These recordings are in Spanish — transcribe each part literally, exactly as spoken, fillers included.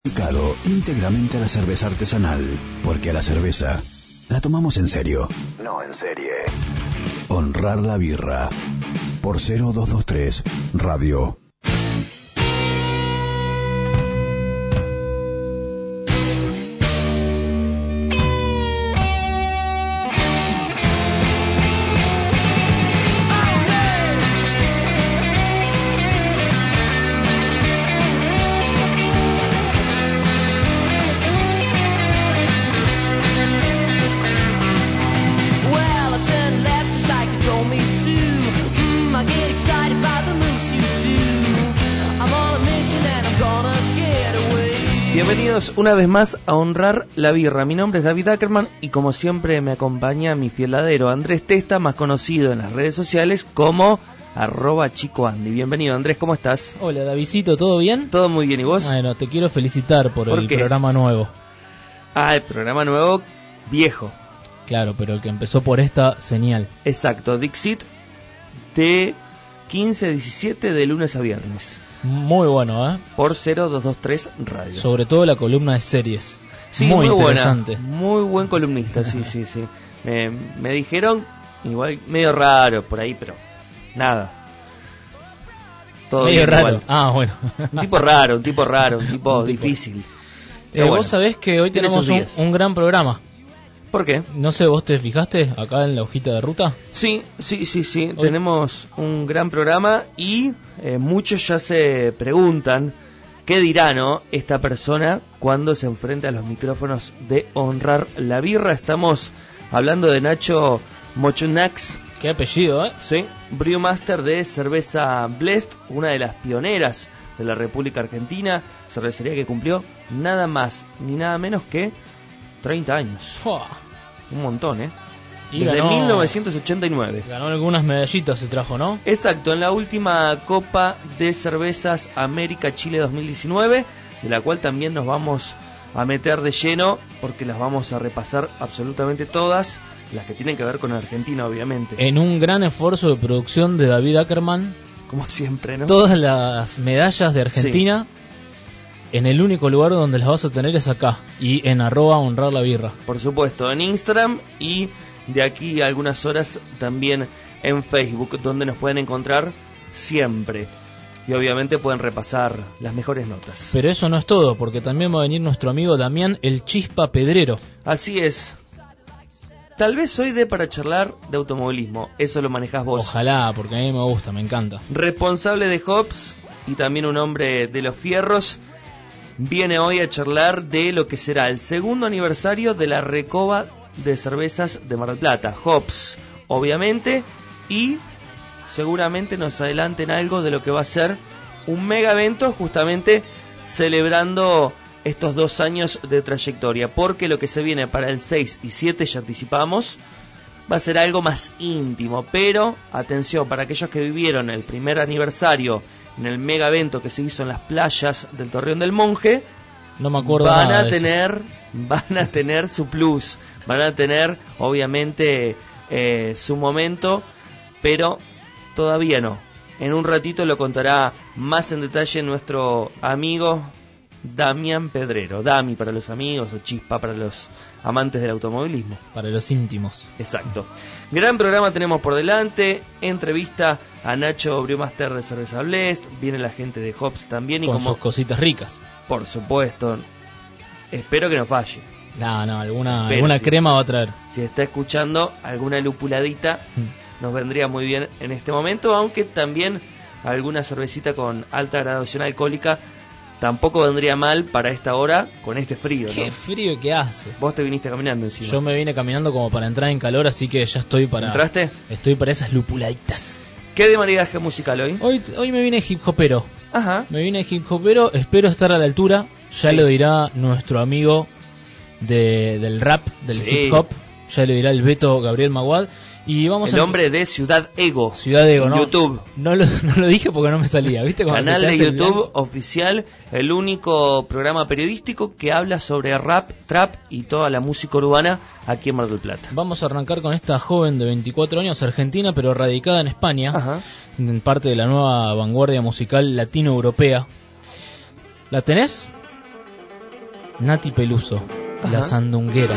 Dedicado íntegramente a la cerveza artesanal, porque a la cerveza la tomamos en serio. No en serie. Honrar la birra. Por cero dos dos tres Radio. Bienvenidos una vez más a Honrar la Birra. Mi nombre es David Ackerman y como siempre me acompaña mi fiel ladero Andrés Testa, más conocido en las redes sociales como arroba Chico Andy. Bienvenido Andrés, ¿cómo estás? Hola Davidcito, ¿todo bien? Todo muy bien, ¿y vos? Bueno, te quiero felicitar por, ¿Por el qué? programa nuevo. Ah, el programa nuevo viejo. Claro, pero el que empezó por esta señal. Exacto, Dixit de quince a diecisiete de lunes a viernes. Muy bueno, ¿eh? Por cero dos dos tres Radio. Sobre todo la columna de series. Sí, muy, muy interesante. Buena, muy buen columnista, sí, sí, sí. Me, me dijeron, igual medio raro por ahí, pero nada. Todo medio bien, raro. Igual. Ah, bueno. Un tipo raro, un tipo raro, un tipo un tipo. difícil. Eh, bueno, vos sabés que hoy tenemos un, un gran programa. ¿Por qué? No sé, ¿vos te fijaste acá en la hojita de ruta? Sí, sí, sí, sí. Hoy... Tenemos un gran programa y eh, muchos ya se preguntan qué dirá, ¿no?, esta persona cuando se enfrenta a los micrófonos de Honrar la Birra. Estamos hablando de Nacho Mochonax. Qué apellido, ¿eh? Sí, Brewmaster de cerveza Blest, una de las pioneras de la República Argentina, cervecería que cumplió nada más ni nada menos que treinta años. Fua. Un montón, ¿eh? Y Desde ganó, mil novecientos ochenta y nueve. Ganó algunas medallitas, se trajo, ¿no? Exacto, en la última Copa de Cervezas América Chile dos mil diecinueve, de la cual también nos vamos a meter de lleno, porque las vamos a repasar absolutamente todas, las que tienen que ver con Argentina, obviamente. En un gran esfuerzo de producción de David Ackerman, como siempre, ¿no? Todas las medallas de Argentina... Sí. En el único lugar donde las vas a tener es acá. Y en arroba honrar la birra. Por supuesto, en Instagram y de aquí a algunas horas también en Facebook, donde nos pueden encontrar siempre. Y obviamente pueden repasar las mejores notas. Pero eso no es todo, porque también va a venir nuestro amigo Damián el Chispa Pedrero. Así es. Tal vez hoy dé para charlar de automovilismo. Eso lo manejás vos. Ojalá, porque a mí me gusta, me encanta. Responsable de Hops y también un hombre de los fierros, viene hoy a charlar de lo que será el segundo aniversario de la Recoba de Cervezas de Mar del Plata. Hops, obviamente, y seguramente nos adelanten algo de lo que va a ser un mega evento, justamente celebrando estos dos años de trayectoria, porque lo que se viene para el seis y siete, ya anticipamos, va a ser algo más íntimo. Pero, atención, para aquellos que vivieron el primer aniversario en el mega evento que se hizo en las playas del Torreón del Monje, no me acuerdo van nada a de tener eso. van a tener su plus, van a tener obviamente eh, su momento, pero todavía no. En un ratito lo contará más en detalle nuestro amigo Damián Pedrero. Dami para los amigos o Chispa para los amantes del automovilismo. Para los íntimos. Exacto. Gran programa tenemos por delante. Entrevista a Nacho Brewmaster de Cerveza Blest. Viene la gente de Hops también. Con y como, sus cositas ricas. Por supuesto. Espero que no falle. No, no, alguna, Espero, alguna si, crema va a traer. Si está escuchando, alguna lupuladita mm. nos vendría muy bien en este momento. Aunque también alguna cervecita con alta graduación alcohólica tampoco vendría mal para esta hora con este frío, ¿no? Qué frío que hace. Vos te viniste caminando encima. Yo me vine caminando como para entrar en calor, así que ya estoy para... ¿Entraste? Estoy para esas lupuladitas. ¿Qué de maridaje musical hoy? Hoy hoy me vine hip hopero. Ajá. Me vine hip hopero, espero estar a la altura. Ya sí. Lo dirá nuestro amigo de, del rap, del sí. hip hop. Ya lo dirá el Beto Gabriel Maguad. Y vamos el a... hombre de Ciudad Ego. Ciudad Ego, ¿no? YouTube. No lo, no lo dije porque no me salía, ¿viste? Canal de YouTube oficial, el único programa periodístico que habla sobre rap, trap y toda la música urbana aquí en Mar del Plata. Vamos a arrancar con esta joven de veinticuatro años, argentina, pero radicada en España. Ajá. En parte de la nueva vanguardia musical latino-europea. ¿La tenés? Nati Peluso, Ajá. La Sandunguera.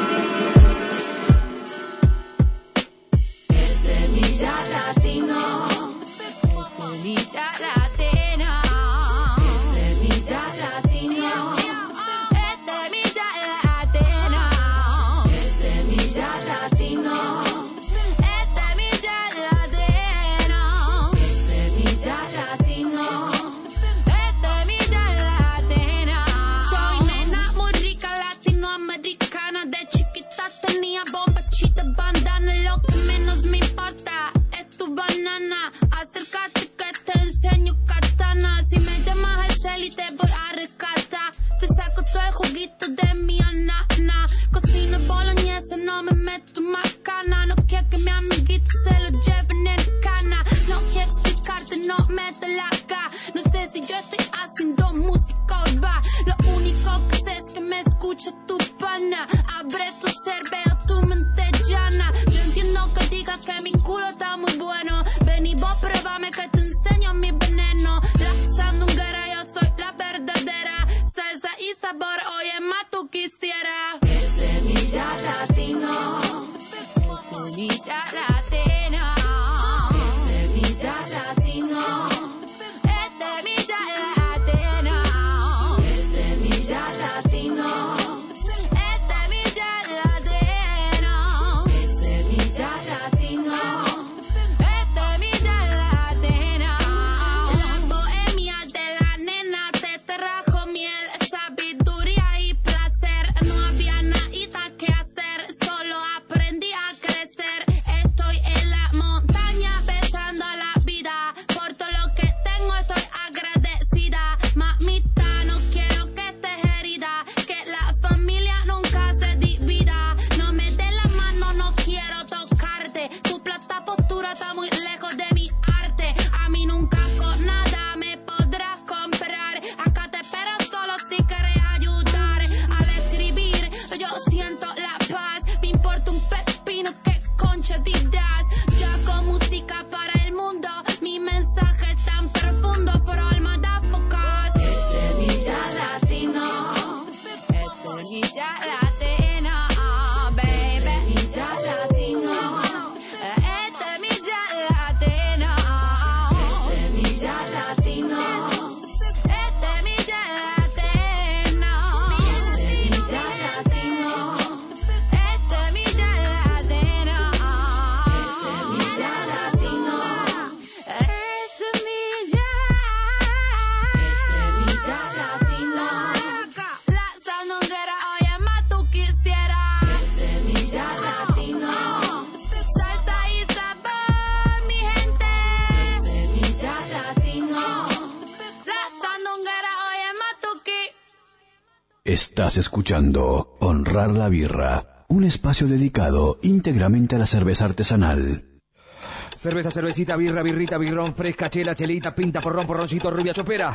Estás escuchando Honrar la Birra, un espacio dedicado íntegramente a la cerveza artesanal. Cerveza, cervecita, birra, birrita, birrón, fresca, chela, chelita, pinta, porrón, porroncito, rubia, chopera.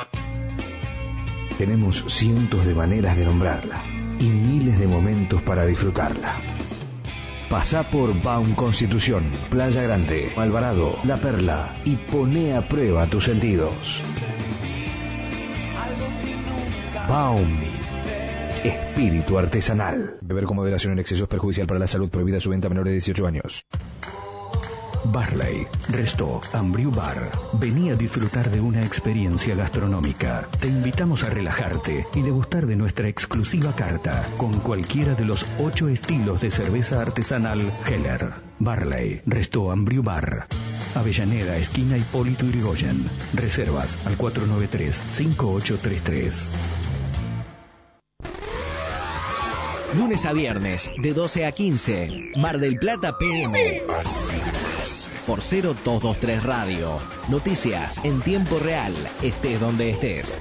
Tenemos cientos de maneras de nombrarla y miles de momentos para disfrutarla. Pasá por Baum Constitución, Playa Grande, Alvarado, La Perla y poné a prueba tus sentidos. Baum, espíritu artesanal. Beber con moderación en exceso es perjudicial para la salud. Prohibida su venta a menores de dieciocho años. Barley, Resto, Ambriu Bar. Vení a disfrutar de una experiencia gastronómica. Te invitamos a relajarte y degustar de nuestra exclusiva carta con cualquiera de los ocho estilos de cerveza artesanal Heller. Barley, Resto, Ambriu Bar. Avellaneda, esquina Hipólito Yrigoyen. Reservas al cuatro nueve tres, cinco ocho tres tres. Lunes a viernes, de doce a quince, Mar del Plata P M. Por cero dos dos tres Radio. Noticias en tiempo real, estés donde estés.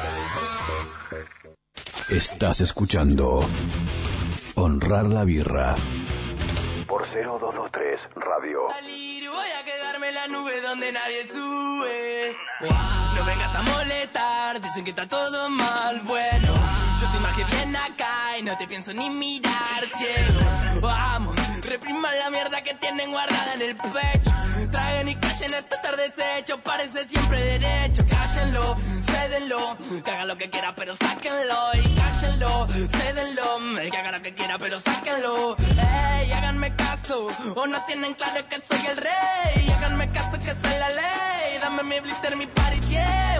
Estás escuchando Honrar la Birra por cero dos dos tres Radio. Salir, voy a quedarme en la nube donde nadie sube. No vengas a molestar, dicen que está todo mal. Bueno, yo soy más que bien acá y no te pienso ni mirar, ciego. Vamos, repriman la mierda que tienen guardada en el pecho. Traigan y callen esta tarde deshecho, parece siempre derecho. Cállenlo, cédenlo, que haga lo que quiera pero sáquenlo. Y cállenlo, cédenlo, que haga lo que quiera pero sáquenlo. Ey, háganme caso, o no tienen claro que soy el rey. Háganme caso que soy la ley, dame mi blister, mi party, yeah.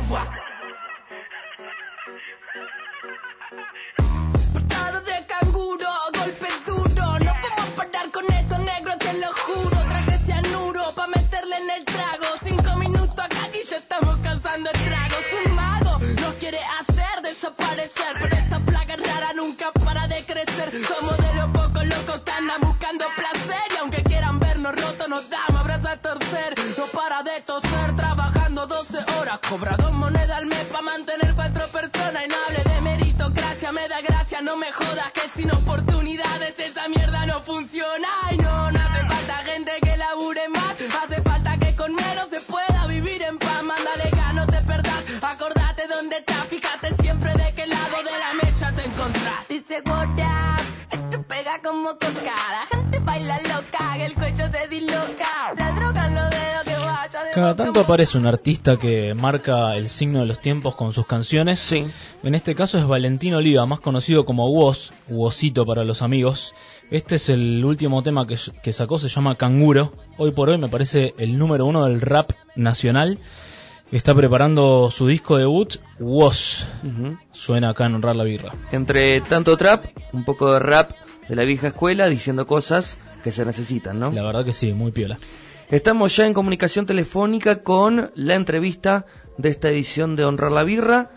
Portado de canguro, golpe duro, no podemos parar con esto, negro, te lo juro. Traje cianuro pa' meterle en el trago. Cinco minutos acá y ya estamos causando estragos. Un mago nos quiere hacer desaparecer, pero esta plaga rara nunca para de crecer. Somos de los pocos locos que andan buscando placer, y aunque quieran vernos rotos nos damos abrazos a torcer. No para de toser, trabajando doce horas, cobra dos monedas al mes pa' mantener cuatro personas. Y no hable de meritocracia, me da gracia, no me jodas que sin oportunidades esa mierda no funciona. Y no, no hace falta gente que labure más, hace falta que con menos se pueda vivir en paz. Mándale gas, no te perdás, acordate dónde estás, fíjate siempre de qué lado de la mecha te encontrás. Dice what up, esto pega como coca, la gente baila loca, el cuello se disloca, la droga en los dedos que vaya de cada tanto aparece un artista que marca el signo de los tiempos con sus canciones. Sí. En este caso es Valentín Oliva, más conocido como Woz, Wozito para los amigos. Este es el último tema que, que sacó, se llama Canguro. Hoy por hoy me parece el número uno del rap nacional. Está preparando su disco debut, Woz. Uh-huh. Suena acá en Honrar la Birra. Entre tanto trap, un poco de rap de la vieja escuela, diciendo cosas que se necesitan, ¿no? La verdad que sí, muy piola. Estamos ya en comunicación telefónica con la entrevista de esta edición de Honrar la Birra,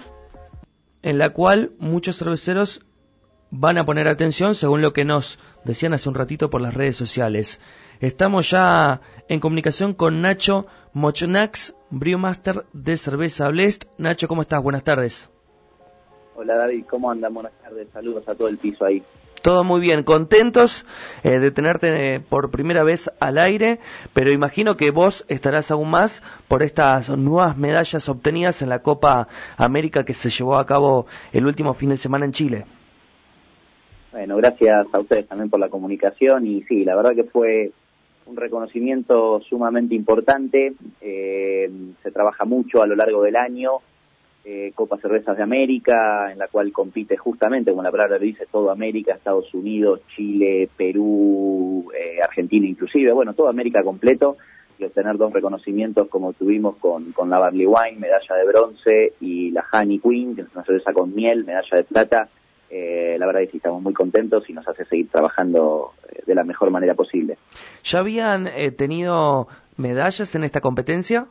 en la cual muchos cerveceros van a poner atención según lo que nos decían hace un ratito por las redes sociales. Estamos ya en comunicación con Nacho Mochonax, Brewmaster de Cerveza Blest. Nacho, ¿cómo estás? Buenas tardes. Hola David, ¿cómo andan? Buenas tardes, saludos a todo el piso ahí. Todo muy bien, contentos eh, de tenerte eh, por primera vez al aire, pero imagino que vos estarás aún más por estas nuevas medallas obtenidas en la Copa América que se llevó a cabo el último fin de semana en Chile. Bueno, gracias a ustedes también por la comunicación, y sí, la verdad que fue un reconocimiento sumamente importante. Eh, se trabaja mucho a lo largo del año. Eh, Copa Cervezas de América, en la cual compite justamente, como la palabra lo dice, todo América, Estados Unidos, Chile, Perú, eh, Argentina inclusive, bueno, toda América completo, y obtener dos reconocimientos como tuvimos con, con la Barley Wine, medalla de bronce, y la Honey Queen, que es una cerveza con miel, medalla de plata. Eh, la verdad es que estamos muy contentos y nos hace seguir trabajando eh, de la mejor manera posible. ¿Ya habían eh, tenido medallas en esta competencia?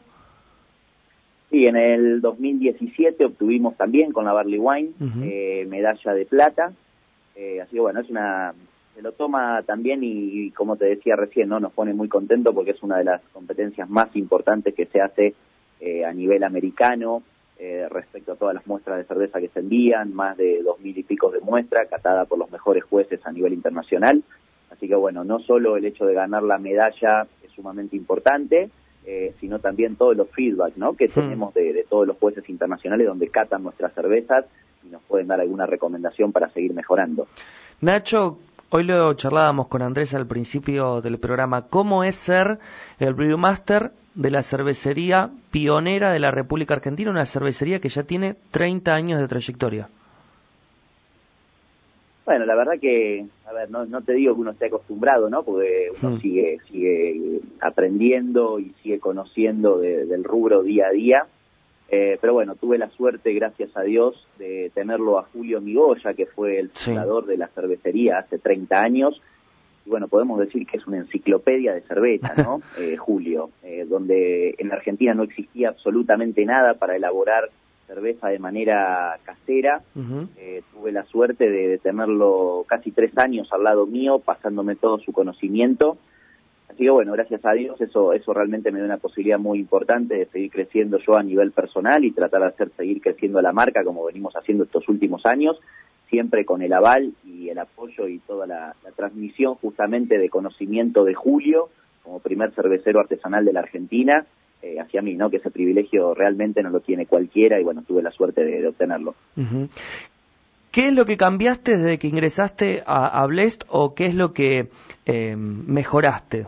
Sí, en el dos mil diecisiete obtuvimos también con la Barley Wine uh-huh. eh, medalla de plata, eh, así que bueno, es una, se lo toma también y, y como te decía recién, no nos pone muy contentos porque es una de las competencias más importantes que se hace eh, a nivel americano eh, respecto a todas las muestras de cerveza que se envían, más de dos mil y pico de muestras, catada por los mejores jueces a nivel internacional, así que bueno, no solo el hecho de ganar la medalla es sumamente importante, Eh, sino también todos los feedback, ¿no? que tenemos de, de todos los jueces internacionales donde catan nuestras cervezas y nos pueden dar alguna recomendación para seguir mejorando. Nacho, hoy lo charlábamos con Andrés al principio del programa. ¿Cómo es ser el Brewmaster de la cervecería pionera de la República Argentina, una cervecería que ya tiene treinta años de trayectoria? Bueno, la verdad que, a ver, no, no te digo que uno esté acostumbrado, ¿no? Porque uno mm. sigue sigue aprendiendo y sigue conociendo de, del rubro día a día. Eh, pero bueno, tuve la suerte, gracias a Dios, de tenerlo a Julio Migoya, que fue el fundador sí. de la cervecería hace treinta años. Y bueno, podemos decir que es una enciclopedia de cerveza, ¿no? eh, Julio, eh, donde en Argentina no existía absolutamente nada para elaborar cerveza de manera casera. Uh-huh. Eh, tuve la suerte de, de tenerlo casi tres años al lado mío, pasándome todo su conocimiento. Así que bueno, gracias a Dios, eso eso realmente me da una posibilidad muy importante de seguir creciendo yo a nivel personal y tratar de hacer seguir creciendo la marca como venimos haciendo estos últimos años, siempre con el aval y el apoyo y toda la, la transmisión justamente de conocimiento de Julio, como primer cervecero artesanal de la Argentina, Eh, hacia mí, ¿no? Que ese privilegio realmente no lo tiene cualquiera y bueno, tuve la suerte de, de obtenerlo. Uh-huh. ¿Qué es lo que cambiaste desde que ingresaste a, a Blest o qué es lo que eh, mejoraste?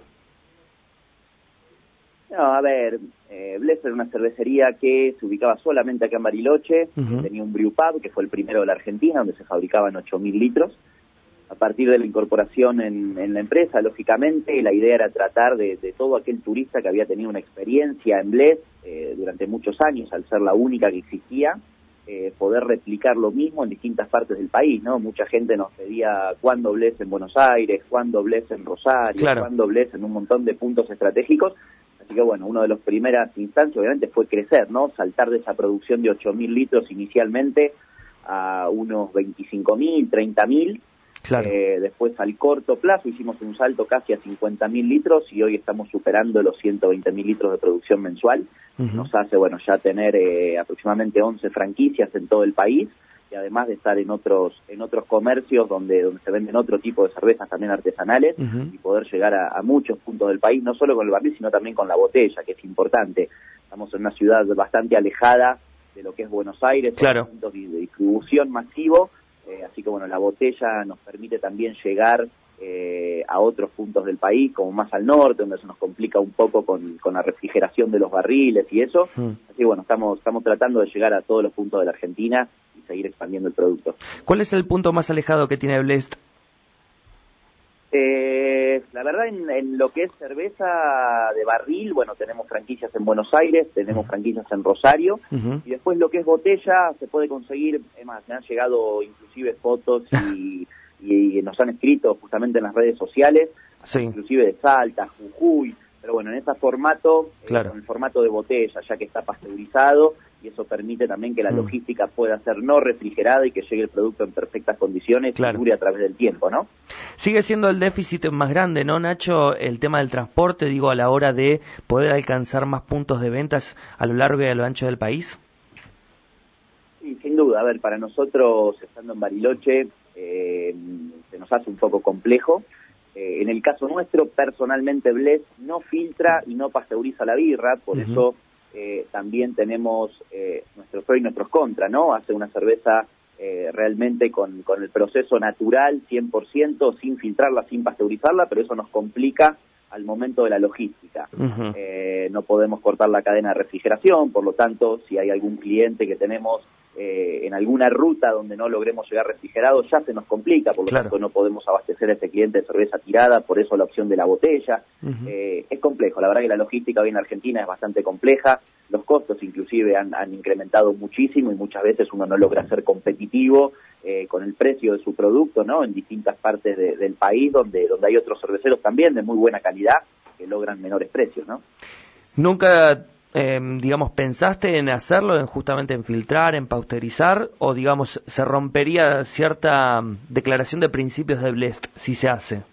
No, a ver, eh, Blest era una cervecería que se ubicaba solamente acá en Bariloche, uh-huh. tenía un brew pub, que fue el primero de la Argentina, donde se fabricaban ocho mil litros. A partir de la incorporación en, en la empresa, lógicamente, la idea era tratar de, de todo aquel turista que había tenido una experiencia en Blest eh, durante muchos años, al ser la única que existía, eh, poder replicar lo mismo en distintas partes del país, ¿no? Mucha gente nos pedía cuándo Blest en Buenos Aires, cuándo Blest en Rosario, claro. cuándo Blest en un montón de puntos estratégicos. Así que bueno, una de las primeras instancias obviamente fue crecer, ¿no? Saltar de esa producción de ocho mil litros inicialmente a unos veinticinco mil, treinta mil. Claro. Eh, después al corto plazo hicimos un salto casi a cincuenta mil litros y hoy estamos superando los ciento veinte mil litros de producción mensual. Uh-huh. Nos hace, bueno, ya tener eh, aproximadamente once franquicias en todo el país y además de estar en otros en otros comercios donde donde se venden otro tipo de cervezas también artesanales uh-huh. y poder llegar a, a muchos puntos del país, no solo con el barril, sino también con la botella, que es importante. Estamos en una ciudad bastante alejada de lo que es Buenos Aires, claro. puntos de distribución masivo. Eh, así que bueno, la botella nos permite también llegar eh, a otros puntos del país, como más al norte, donde se nos complica un poco con, con la refrigeración de los barriles y eso. Mm. Así que bueno, estamos, estamos tratando de llegar a todos los puntos de la Argentina y seguir expandiendo el producto. ¿Cuál es el punto más alejado que tiene Blest? Eh, la verdad, en, en lo que es cerveza de barril, bueno, tenemos franquicias en Buenos Aires, tenemos franquicias en Rosario, uh-huh. y después lo que es botella se puede conseguir, es más, me han llegado inclusive fotos y, y, y nos han escrito justamente en las redes sociales, sí. inclusive de Salta, Jujuy, pero bueno, en ese formato, claro. eh, con el formato de botella, ya que está pasteurizado, y eso permite también que la mm. logística pueda ser no refrigerada y que llegue el producto en perfectas condiciones claro. y dure a través del tiempo, ¿no? Sigue siendo el déficit más grande, ¿no, Nacho? El tema del transporte, digo, a la hora de poder alcanzar más puntos de ventas a lo largo y a lo ancho del país. Sí, sin duda. A ver, para nosotros, estando en Bariloche, eh, se nos hace un poco complejo. Eh, en el caso nuestro, personalmente, Blest no filtra y no pasteuriza la birra, por uh-huh. eso eh, también tenemos eh, nuestros pros y nuestros contras, ¿no? Hace una cerveza eh, realmente con, con el proceso natural, cien por ciento, sin filtrarla, sin pasteurizarla, pero eso nos complica al momento de la logística. Uh-huh. Eh, no podemos cortar la cadena de refrigeración, por lo tanto, si hay algún cliente que tenemos Eh, en alguna ruta donde no logremos llegar refrigerado, ya se nos complica, por lo claro. tanto no podemos abastecer a ese cliente de cerveza tirada, por eso la opción de la botella. Uh-huh. Eh, es complejo, la verdad que la logística hoy en Argentina es bastante compleja, los costos inclusive han, han incrementado muchísimo y muchas veces uno no logra ser competitivo eh, con el precio de su producto, ¿no? En distintas partes de, del país donde, donde hay otros cerveceros también de muy buena calidad que logran menores precios, ¿no? Nunca... Eh, digamos, ¿pensaste en hacerlo, en justamente en filtrar, en pasteurizar, o digamos, se rompería cierta declaración de principios de Blest si se hace?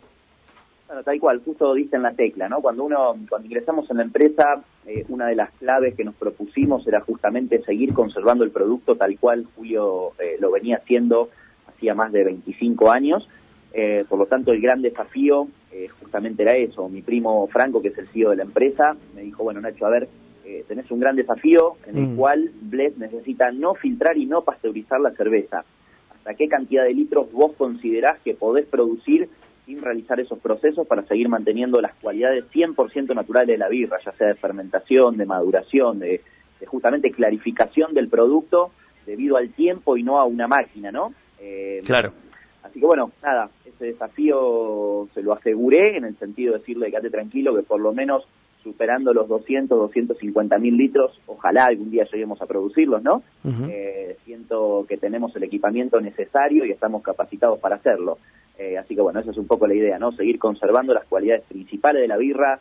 Bueno, tal cual, justo diste en la tecla, ¿no? Cuando uno, cuando ingresamos en la empresa, eh, una de las claves que nos propusimos era justamente seguir conservando el producto tal cual Julio eh, lo venía haciendo hacía más de veinticinco años. Eh, por lo tanto, el gran desafío eh, justamente era eso. Mi primo Franco, que es el C E O de la empresa, me dijo, bueno, Nacho, a ver, eh, tenés un gran desafío en el mm. cual Blest necesita no filtrar y no pasteurizar la cerveza. ¿Hasta qué cantidad de litros vos considerás que podés producir sin realizar esos procesos para seguir manteniendo las cualidades cien por ciento naturales de la birra, ya sea de fermentación, de maduración, de, de justamente clarificación del producto debido al tiempo y no a una máquina, ¿no? Eh, claro. Así que bueno, nada, ese desafío se lo aseguré en el sentido de decirle, quédate tranquilo que por lo menos superando los doscientos, doscientos cincuenta mil litros, ojalá algún día lleguemos a producirlos, ¿no? Uh-huh. Eh, siento que tenemos el equipamiento necesario y estamos capacitados para hacerlo. Eh, así que bueno, esa es un poco la idea, ¿no? Seguir conservando las cualidades principales de la birra,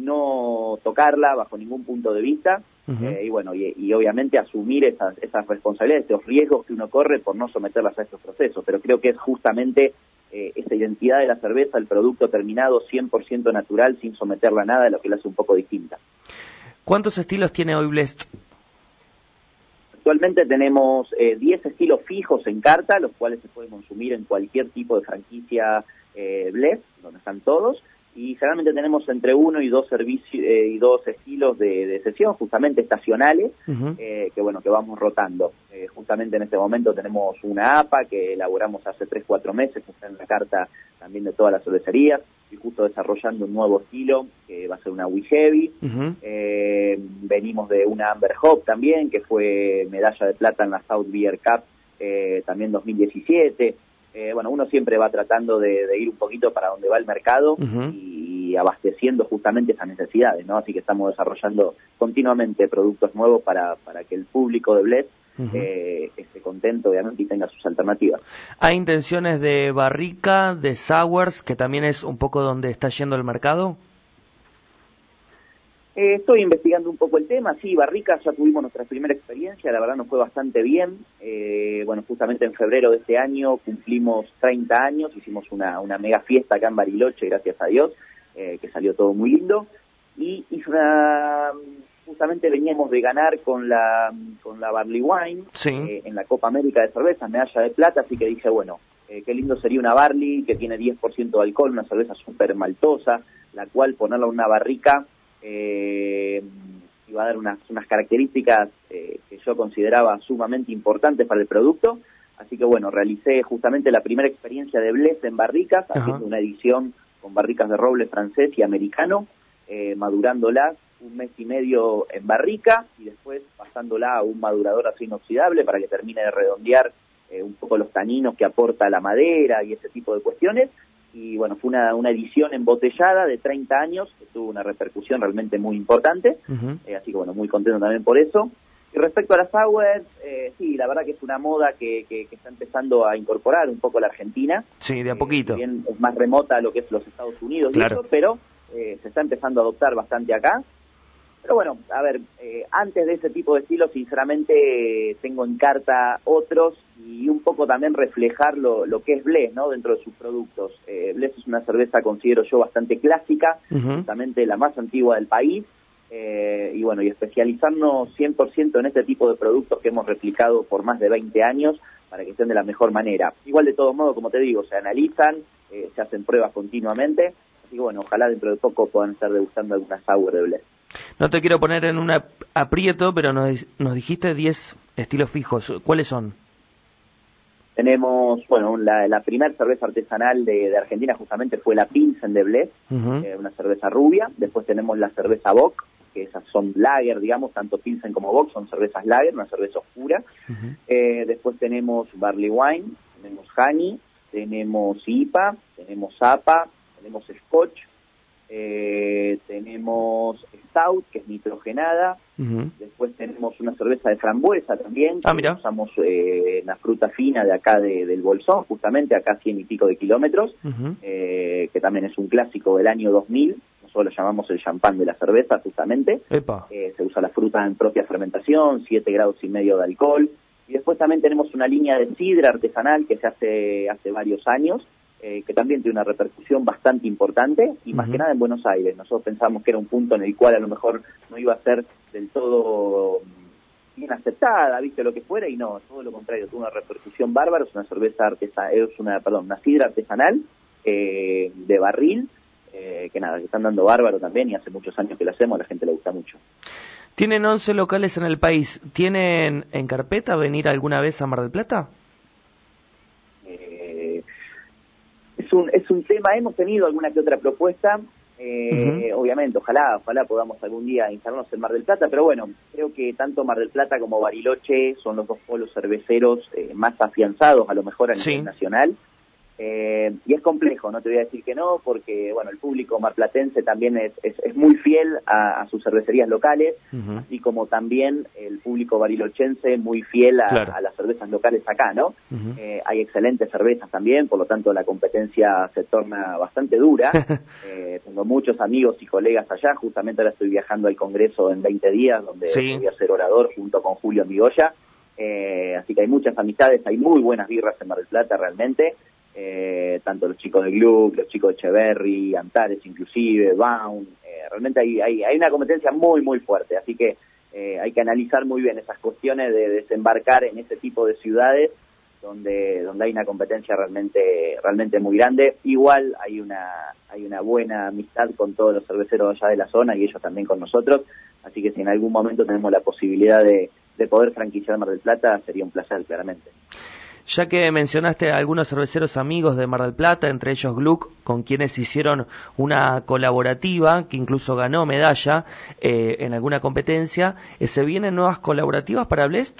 no tocarla bajo ningún punto de vista, uh-huh. eh, y bueno, y, y obviamente asumir esas, esas responsabilidades, esos riesgos que uno corre por no someterlas a estos procesos, pero creo que es justamente eh, esa identidad de la cerveza, el producto terminado cien por ciento natural, sin someterla a nada, lo que la hace un poco distinta. ¿Cuántos estilos tiene hoy Blest? Actualmente tenemos eh, diez estilos fijos en carta, los cuales se pueden consumir en cualquier tipo de franquicia eh, Blest, donde están todos. y generalmente tenemos entre uno y dos servicios eh, y dos estilos de, de sesión, justamente estacionales, uh-huh. eh, que bueno, que vamos rotando. Eh, justamente en este momento tenemos una A P A que elaboramos hace tres, cuatro meses, que está en la carta también de todas las cervecerías, y justo desarrollando un nuevo estilo, que va a ser una Wee Heavy. Uh-huh. Eh, venimos de una Amber Hop también, que fue medalla de plata en la South Beer Cup, eh, también dos mil diecisiete. Eh, bueno, uno siempre va tratando de, de ir un poquito para donde va el mercado uh-huh. y, y abasteciendo justamente esas necesidades, ¿no? Así que estamos desarrollando continuamente productos nuevos para, para que el público de Bled uh-huh. eh, esté contento, obviamente, y tenga sus alternativas. ¿Hay intenciones de barrica, de sours, que también es un poco donde está yendo el mercado? Eh, estoy investigando un poco el tema, sí, barricas ya tuvimos nuestra primera experiencia, la verdad nos fue bastante bien, eh, bueno, justamente en febrero de este año cumplimos treinta años, hicimos una, una mega fiesta acá en Bariloche, gracias a Dios, eh, que salió todo muy lindo, y hizo una, justamente veníamos de ganar con la, con la Barley Wine, sí. eh, en la Copa América de Cervezas, medalla de plata, así que dije, bueno, eh, qué lindo sería una Barley que tiene diez por ciento de alcohol, una cerveza súper maltosa, la cual ponerla en una barrica, Eh, iba a dar unas, unas características eh, que yo consideraba sumamente importantes para el producto, así que bueno, realicé justamente la primera experiencia de Bless en barricas, uh-huh. haciendo una edición con barricas de roble francés y americano, eh, madurándolas un mes y medio en barrica y después pasándola a un madurador acero inoxidable para que termine de redondear eh, un poco los taninos que aporta la madera y ese tipo de cuestiones. Y bueno, fue una, una edición embotellada de treinta años, que tuvo una repercusión realmente muy importante, uh-huh. eh, así que bueno, muy contento también por eso. Y respecto a las sours, eh, sí, la verdad que es una moda que, que, que está empezando a incorporar un poco la Argentina. Sí, de a poquito. Eh, bien es más remota a lo que es los Estados Unidos, claro. y eso, pero eh, se está empezando a adoptar bastante acá. Pero bueno, a ver, eh, antes de ese tipo de estilos, sinceramente, eh, tengo en carta otros y un poco también reflejar lo, lo que es Bless, ¿no? Dentro de sus productos. Eh, Bless es una cerveza, considero yo, bastante clásica, uh-huh. justamente la más antigua del país, eh, y bueno, y especializarnos cien por ciento en este tipo de productos que hemos replicado por más de veinte años para que estén de la mejor manera. Igual, de todos modos, como te digo, se analizan, eh, se hacen pruebas continuamente, así que bueno, ojalá dentro de poco puedan estar degustando alguna sour de Bless. No te quiero poner en un aprieto, pero nos, nos dijiste diez estilos fijos. ¿Cuáles son? Tenemos, bueno, la, la primera cerveza artesanal de, de Argentina justamente fue la Pilsen de Bless, uh-huh. eh, una cerveza rubia. Después tenemos la cerveza Bock, que esas son lager, digamos, tanto Pilsen como Bock son cervezas lager, una cerveza oscura. Uh-huh. Eh, después tenemos Barley Wine, tenemos Honey, tenemos I P A, tenemos A P A, tenemos Scotch. Eh, tenemos Stout, que es nitrogenada, uh-huh. después tenemos una cerveza de frambuesa también, ah, mira. usamos eh, la fruta fina de acá de, del Bolsón, justamente acá cien y pico de kilómetros, uh-huh. eh, que también es un clásico del año dos mil, nosotros lo llamamos el champán de la cerveza justamente, eh, se usa la fruta en propia fermentación, siete grados y medio de alcohol, y después también tenemos una línea de sidra artesanal que se hace hace varios años, Eh, que también tiene una repercusión bastante importante, y uh-huh. más que nada en Buenos Aires. Nosotros pensamos que era un punto en el cual a lo mejor no iba a ser del todo bien aceptada, viste, lo que fuera, y no, todo lo contrario, tuvo una repercusión bárbara. Es una cerveza artesanal, es una, perdón, una sidra artesanal eh, de barril, eh, que nada, que están dando bárbaro también, y hace muchos años que lo hacemos, a la gente le gusta mucho. Tienen once locales en el país. ¿Tienen en carpeta venir alguna vez a Mar del Plata? Es un, es un tema, hemos tenido alguna que otra propuesta, eh, uh-huh. obviamente, ojalá, ojalá podamos algún día instalarnos en Mar del Plata, pero bueno, creo que tanto Mar del Plata como Bariloche son los dos polos cerveceros eh, más afianzados, a lo mejor a nivel sí. nacional, eh, y es complejo, no te voy a decir que no, porque bueno, el público marplatense también es, es, es muy fiel a, a sus cervecerías locales, uh-huh. así como también el público barilochense muy fiel a, claro. a las cervezas locales acá, ¿no? Uh-huh. Eh, hay excelentes cervezas también, por lo tanto la competencia se torna bastante dura. eh, tengo muchos amigos y colegas allá, justamente ahora estoy viajando al Congreso en veinte días, donde sí. voy a ser orador junto con Julio Migoya, eh, así que hay muchas amistades, hay muy buenas birras en Mar del Plata realmente. Eh, tanto los chicos de Gluck, los chicos de Echeverry, Antares inclusive, Baum, eh, realmente hay, hay, hay una competencia muy muy fuerte, así que eh, hay que analizar muy bien esas cuestiones de desembarcar en ese tipo de ciudades donde donde hay una competencia realmente realmente muy grande. Igual hay una hay una buena amistad con todos los cerveceros allá de la zona y ellos también con nosotros, así que si en algún momento tenemos la posibilidad de, de poder franquiciar Mar del Plata, sería un placer, claramente. Ya que mencionaste a algunos cerveceros amigos de Mar del Plata, entre ellos Gluck, con quienes hicieron una colaborativa que incluso ganó medalla eh, en alguna competencia, ¿se vienen nuevas colaborativas para Blest?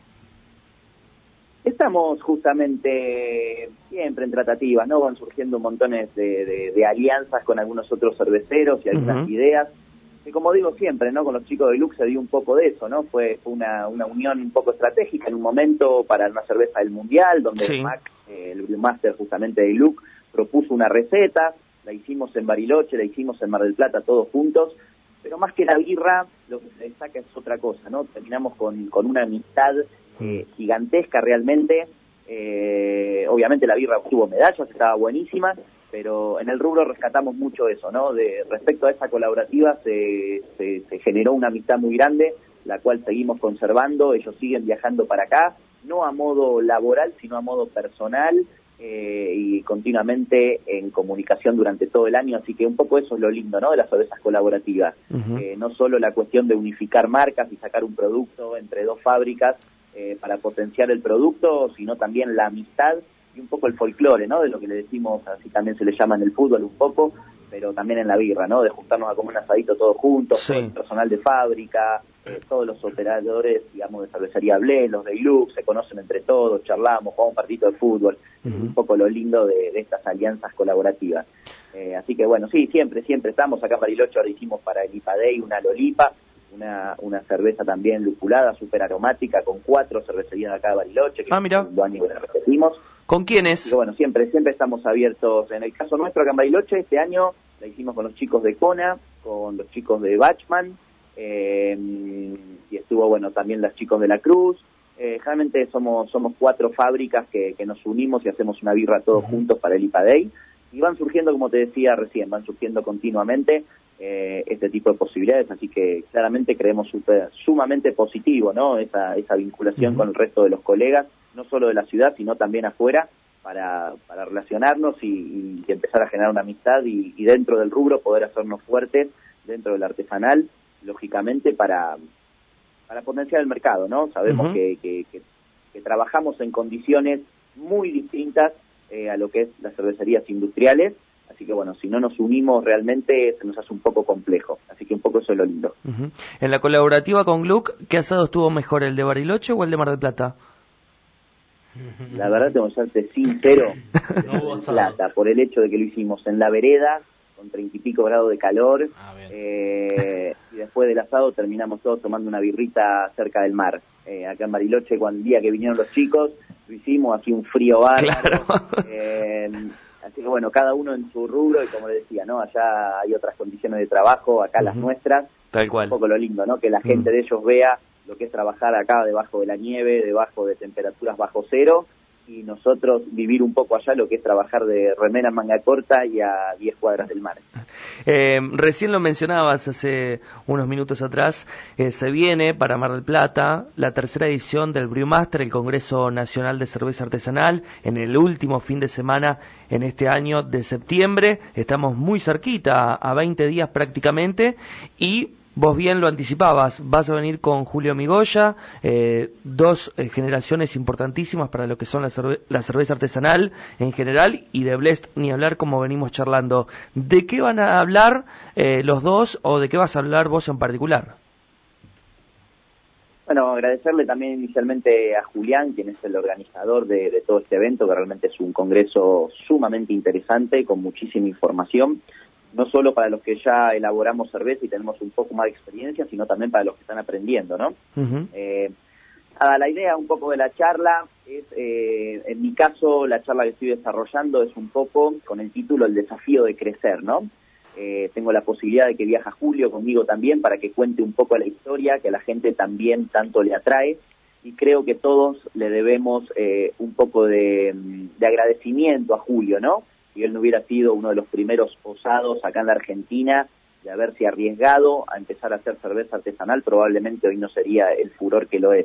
Estamos justamente siempre en tratativas, ¿no? Van surgiendo montones de, de, de alianzas con algunos otros cerveceros y algunas uh-huh. ideas. Y como digo siempre, ¿no? Con los chicos de Gluck se dio un poco de eso, ¿no? Fue una, una unión un poco estratégica en un momento para una cerveza del Mundial, donde sí. Mac, eh, el Brewmaster justamente de Gluck, propuso una receta, la hicimos en Bariloche, la hicimos en Mar del Plata, todos juntos, pero más que la birra, lo que se destaca es otra cosa, ¿no? Terminamos con, con una amistad eh, gigantesca realmente. Eh, obviamente la birra obtuvo medallas, estaba buenísima, pero en el rubro rescatamos mucho eso, ¿no? De respecto a esa colaborativa se, se, se generó una amistad muy grande, la cual seguimos conservando. Ellos siguen viajando para acá, no a modo laboral, sino a modo personal, eh, y continuamente en comunicación durante todo el año, así que un poco eso es lo lindo, ¿no? De las cervezas colaborativas. Uh-huh. Eh, no solo la cuestión de unificar marcas y sacar un producto entre dos fábricas eh, para potenciar el producto, sino también la amistad y un poco el folclore, ¿no? De lo que le decimos, así también se le llama en el fútbol un poco, pero también en la birra, ¿no? De juntarnos a comer un asadito todos juntos, sí. Todo el personal de fábrica, eh, todos los operadores, digamos, de cervecería Blest, los de Gluck, se conocen entre todos, charlamos, jugamos un partidito de fútbol, uh-huh. Es un poco lo lindo de, de estas alianzas colaborativas. Eh, así que bueno, sí, siempre, siempre estamos acá en Bariloche. Ahora hicimos para el I P A Day una Lolipa, una una cerveza también lupulada, súper aromática, con cuatro cervecerías de acá de Bariloche, que ah, mira. dos años que la repetimos. ¿Con quiénes? Y bueno, siempre siempre estamos abiertos. En el caso nuestro acá en Bariloche, este año la hicimos con los chicos de Kona, con los chicos de Bachman, eh, y estuvo, bueno, también los chicos de La Cruz. Eh, realmente somos somos cuatro fábricas que, que nos unimos y hacemos una birra todos uh-huh. juntos para el I P A Day. Y van surgiendo, como te decía recién, van surgiendo continuamente eh, este tipo de posibilidades, así que claramente creemos super, sumamente positivo, ¿no? Esa, esa vinculación uh-huh. con el resto de los colegas, no solo de la ciudad, sino también afuera, para, para relacionarnos y, y empezar a generar una amistad y, y dentro del rubro poder hacernos fuertes, dentro del artesanal, lógicamente, para, para potenciar el mercado, ¿no? Sabemos uh-huh. que, que, que, que trabajamos en condiciones muy distintas eh, a lo que es las cervecerías industriales, así que bueno, si no nos unimos realmente se nos hace un poco complejo, así que un poco eso es lo lindo. Uh-huh. En la colaborativa con Gluck, ¿qué asado estuvo mejor, el de Bariloche o el de Mar del Plata? La verdad tengo que serte sincero, no, en Plata, por el hecho de que lo hicimos en la vereda, con treinta y pico grados de calor, ah, eh, y después del asado terminamos todos tomando una birrita cerca del mar. Eh, acá en Bariloche, cuando el día que vinieron los chicos, lo hicimos, así un frío bárbaro. Claro. Eh, así que bueno, cada uno en su rubro, y como le decía, ¿no? Allá hay otras condiciones de trabajo, acá uh-huh. las nuestras. Tal cual. Un poco lo lindo, ¿no? Que la gente uh-huh. de ellos vea lo que es trabajar acá debajo de la nieve, debajo de temperaturas bajo cero, y nosotros vivir un poco allá lo que es trabajar de remera en manga corta y a diez cuadras del mar. Eh, recién lo mencionabas hace unos minutos atrás, eh, se viene para Mar del Plata la tercera edición del Brewmaster, el Congreso Nacional de Cerveza Artesanal, en el último fin de semana en este año de septiembre. Estamos muy cerquita, a veinte días prácticamente, y vos bien lo anticipabas, vas a venir con Julio Migoya, eh, dos eh, generaciones importantísimas para lo que son la, cerve- la cerveza artesanal en general, y de Blest ni hablar, como venimos charlando. ¿De qué van a hablar eh, los dos, o de qué vas a hablar vos en particular? Bueno, agradecerle también inicialmente a Julián, quien es el organizador de, de todo este evento, que realmente es un congreso sumamente interesante, con muchísima información, no solo para los que ya elaboramos cerveza y tenemos un poco más de experiencia, sino también para los que están aprendiendo, ¿no? Uh-huh. Eh, nada, la idea un poco de la charla es, eh, en mi caso, la charla que estoy desarrollando es un poco con el título El desafío de crecer, ¿no? Eh, tengo la posibilidad de que viaja Julio conmigo también para que cuente un poco la historia, que a la gente también tanto le atrae, y creo que todos le debemos eh, un poco de, de agradecimiento a Julio, ¿no? Si él no hubiera sido uno de los primeros osados acá en la Argentina de haberse arriesgado a empezar a hacer cerveza artesanal, probablemente hoy no sería el furor que lo es.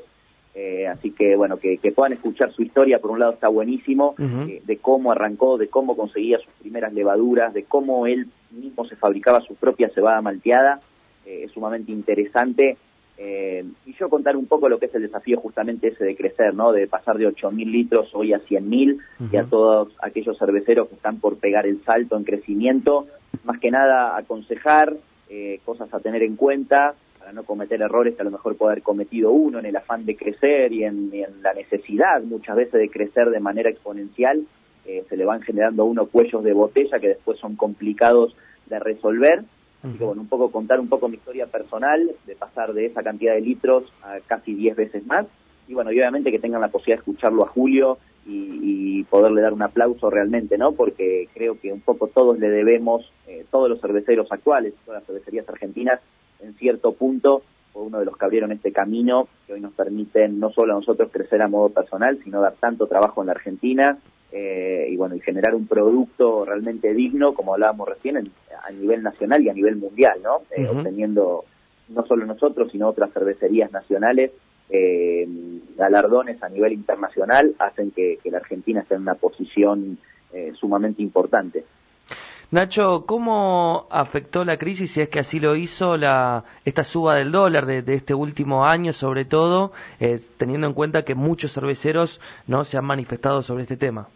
Eh, así que, bueno, que, que puedan escuchar su historia, por un lado está buenísimo, Uh-huh. eh, de cómo arrancó, de cómo conseguía sus primeras levaduras, de cómo él mismo se fabricaba su propia cebada malteada, eh, es sumamente interesante. Eh, y yo contar un poco lo que es el desafío justamente ese de crecer, ¿no? De pasar de ocho mil litros hoy a cien mil, uh-huh. y a todos aquellos cerveceros que están por pegar el salto en crecimiento, más que nada aconsejar, eh, cosas a tener en cuenta, para no cometer errores que a lo mejor puede haber cometido uno en el afán de crecer y en, y en la necesidad muchas veces de crecer de manera exponencial. Eh, se le van generando a uno cuellos de botella que después son complicados de resolver. Así que bueno, un poco contar un poco mi historia personal, de pasar de esa cantidad de litros a casi diez veces más. Y bueno, y obviamente que tengan la posibilidad de escucharlo a Julio y, y poderle dar un aplauso realmente, ¿no? Porque creo que un poco todos le debemos, eh, todos los cerveceros actuales, todas las cervecerías argentinas, en cierto punto, fue uno de los que abrieron este camino que hoy nos permiten no solo a nosotros crecer a modo personal, sino dar tanto trabajo en la Argentina, eh, y bueno, y generar un producto realmente digno, como hablábamos recién, en, a nivel nacional y a nivel mundial, ¿no? Eh, uh-huh. Obteniendo no solo nosotros, sino otras cervecerías nacionales, eh, galardones a nivel internacional, hacen que, que la Argentina esté en una posición eh, sumamente importante. Nacho, ¿cómo afectó la crisis, si es que así lo hizo, la esta suba del dólar de, de este último año, sobre todo, eh, teniendo en cuenta que muchos cerveceros no se han manifestado sobre este tema?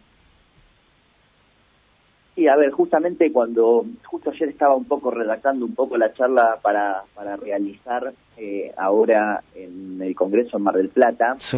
Sí, a ver, justamente cuando, justo ayer estaba un poco redactando un poco la charla para, para realizar eh, ahora en el Congreso en Mar del Plata, sí.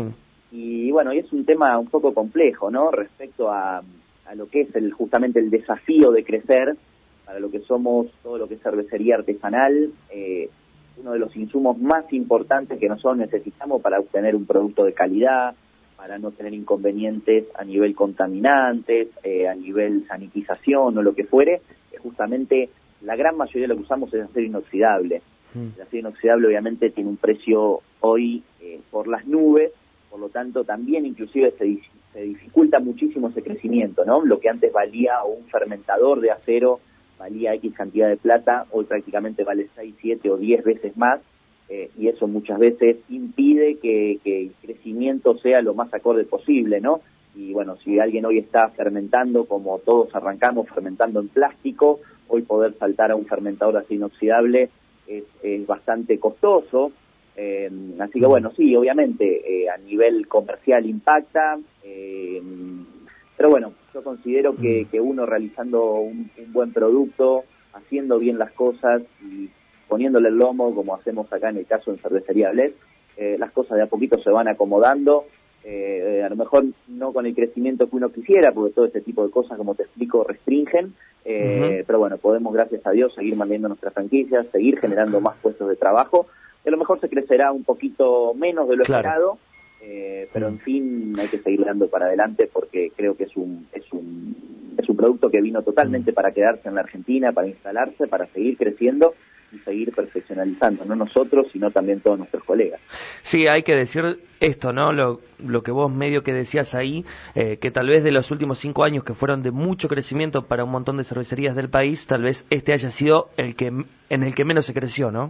Y bueno, y es un tema un poco complejo, ¿no? Respecto a... a lo que es el justamente el desafío de crecer, para lo que somos todo lo que es cervecería artesanal, eh, uno de los insumos más importantes que nosotros necesitamos para obtener un producto de calidad, para no tener inconvenientes a nivel contaminantes, eh, a nivel sanitización o lo que fuere, es justamente la gran mayoría de lo que usamos es acero inoxidable. Mm. El acero inoxidable obviamente tiene un precio hoy eh, por las nubes, por lo tanto también inclusive se se dificulta muchísimo ese crecimiento, ¿no? Lo que antes valía un fermentador de acero, valía X cantidad de plata, hoy prácticamente vale seis, siete o diez veces más, eh, y eso muchas veces impide que, que el crecimiento sea lo más acorde posible, ¿no? Y bueno, si alguien hoy está fermentando, como todos arrancamos fermentando en plástico, hoy poder saltar a un fermentador así inoxidable es, es bastante costoso. Eh, así que bueno, sí, obviamente eh, a nivel comercial impacta, eh, pero bueno, yo considero que, que uno realizando un, un buen producto, haciendo bien las cosas y poniéndole el lomo, como hacemos acá en el caso en Cervecería Bled, eh, las cosas de a poquito se van acomodando, eh, a lo mejor no con el crecimiento que uno quisiera, porque todo este tipo de cosas, como te explico, restringen, eh, uh-huh. pero bueno, podemos, gracias a Dios, seguir manteniendo nuestras franquicias, seguir generando más puestos de trabajo. A lo mejor se crecerá un poquito menos de lo claro. esperado, eh, pero en fin hay que seguir dando para adelante porque creo que es un es un es un producto que vino totalmente para quedarse en la Argentina, para instalarse, para seguir creciendo y seguir perfeccionalizando, no nosotros, sino también todos nuestros colegas. Sí, hay que decir esto, ¿no? Lo, lo que vos medio que decías ahí, eh, que tal vez de los últimos cinco años que fueron de mucho crecimiento para un montón de cervecerías del país, tal vez este haya sido el que en el que menos se creció, ¿no?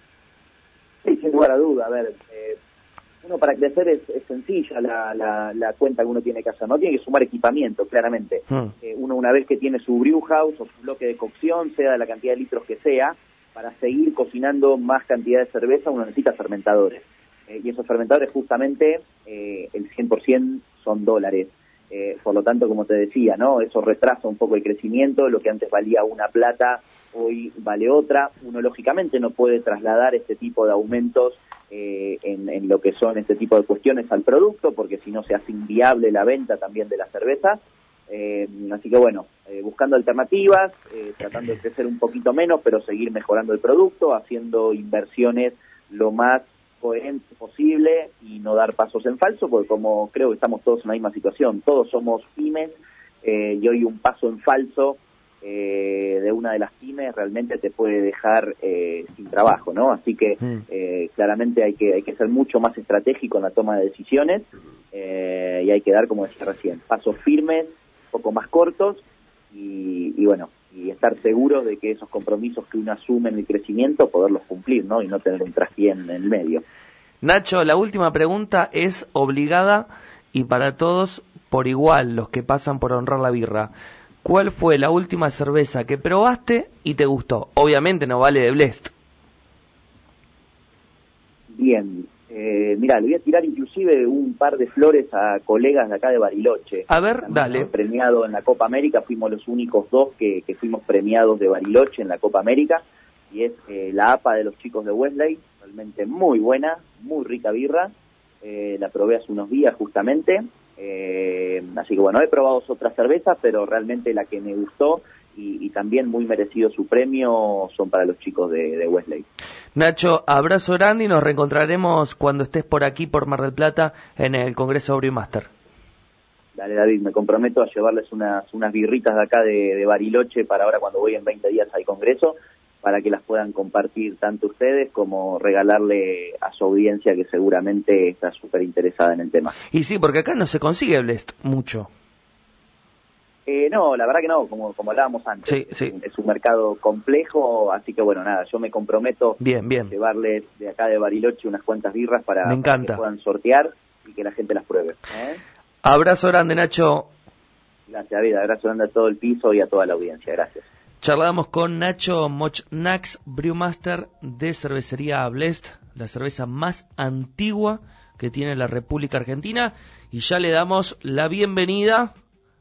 Sí, sin lugar a duda. A ver, eh, uno para crecer es, es sencilla la, la, la cuenta que uno tiene que hacer, no tiene que sumar equipamiento, claramente. Mm. Eh, uno una vez que tiene su brew house o su bloque de cocción, sea de la cantidad de litros que sea, para seguir cocinando más cantidad de cerveza uno necesita fermentadores. Eh, y esos fermentadores justamente eh, el cien por ciento son dólares. Eh, por lo tanto, como te decía, ¿no? Eso retrasa un poco el crecimiento, lo que antes valía una plata hoy vale otra. Uno lógicamente no puede trasladar este tipo de aumentos eh, en, en lo que son este tipo de cuestiones al producto, porque si no se hace inviable la venta también de la cerveza. Eh, así que bueno, eh, buscando alternativas, eh, tratando de crecer un poquito menos, pero seguir mejorando el producto, haciendo inversiones lo más coherentes posible y no dar pasos en falso, porque como creo que estamos todos en la misma situación, todos somos pymes, eh, y hoy un paso en falso eh, de una de las pymes realmente te puede dejar eh, sin trabajo, ¿no? Así que eh, claramente hay que hay que ser mucho más estratégico en la toma de decisiones, eh, y hay que dar, como decía recién, pasos firmes, un poco más cortos y, y bueno, y estar seguros de que esos compromisos que uno asume en el crecimiento, poderlos cumplir, ¿no? Y no tener un traspié en el medio. Nacho, la última pregunta es obligada y para todos por igual, los que pasan por Honrar la Birra. ¿Cuál fue la última cerveza que probaste y te gustó? Obviamente no vale de Blest. Bien, eh, mira, le voy a tirar inclusive un par de flores a colegas de acá de Bariloche. A ver, También dale. Premiado en la Copa América, fuimos los únicos dos que, que fuimos premiados de Bariloche en la Copa América, y es eh, la A P A de los chicos de Wesley, realmente muy buena, muy rica birra, eh, la probé hace unos días justamente. Eh, así que bueno, he probado otras cervezas, pero realmente la que me gustó y, y también muy merecido su premio son para los chicos de, de Wesley. Nacho, abrazo grande y nos reencontraremos cuando estés por aquí, por Mar del Plata, en el Congreso Brewmaster. Dale, David, me comprometo a llevarles unas, unas birritas de acá de, de Bariloche para ahora cuando voy en veinte días al Congreso, para que las puedan compartir tanto ustedes como regalarle a su audiencia que seguramente está súper interesada en el tema. Y sí, porque acá no se consigue Blest mucho. Eh, no, la verdad que no, como, como hablábamos antes. Sí, sí. Es un mercado complejo, así que bueno, nada, yo me comprometo bien, bien. a llevarles de acá de Bariloche unas cuantas birras para, me encanta. para que puedan sortear y que la gente las pruebe. ¿eh? Abrazo grande, Nacho. Gracias, David, abrazo grande a todo el piso y a toda la audiencia, gracias. Charlamos con Nacho Mochnax, Brewmaster de Cervecería Blest, la cerveza más antigua que tiene la República Argentina, y ya le damos la bienvenida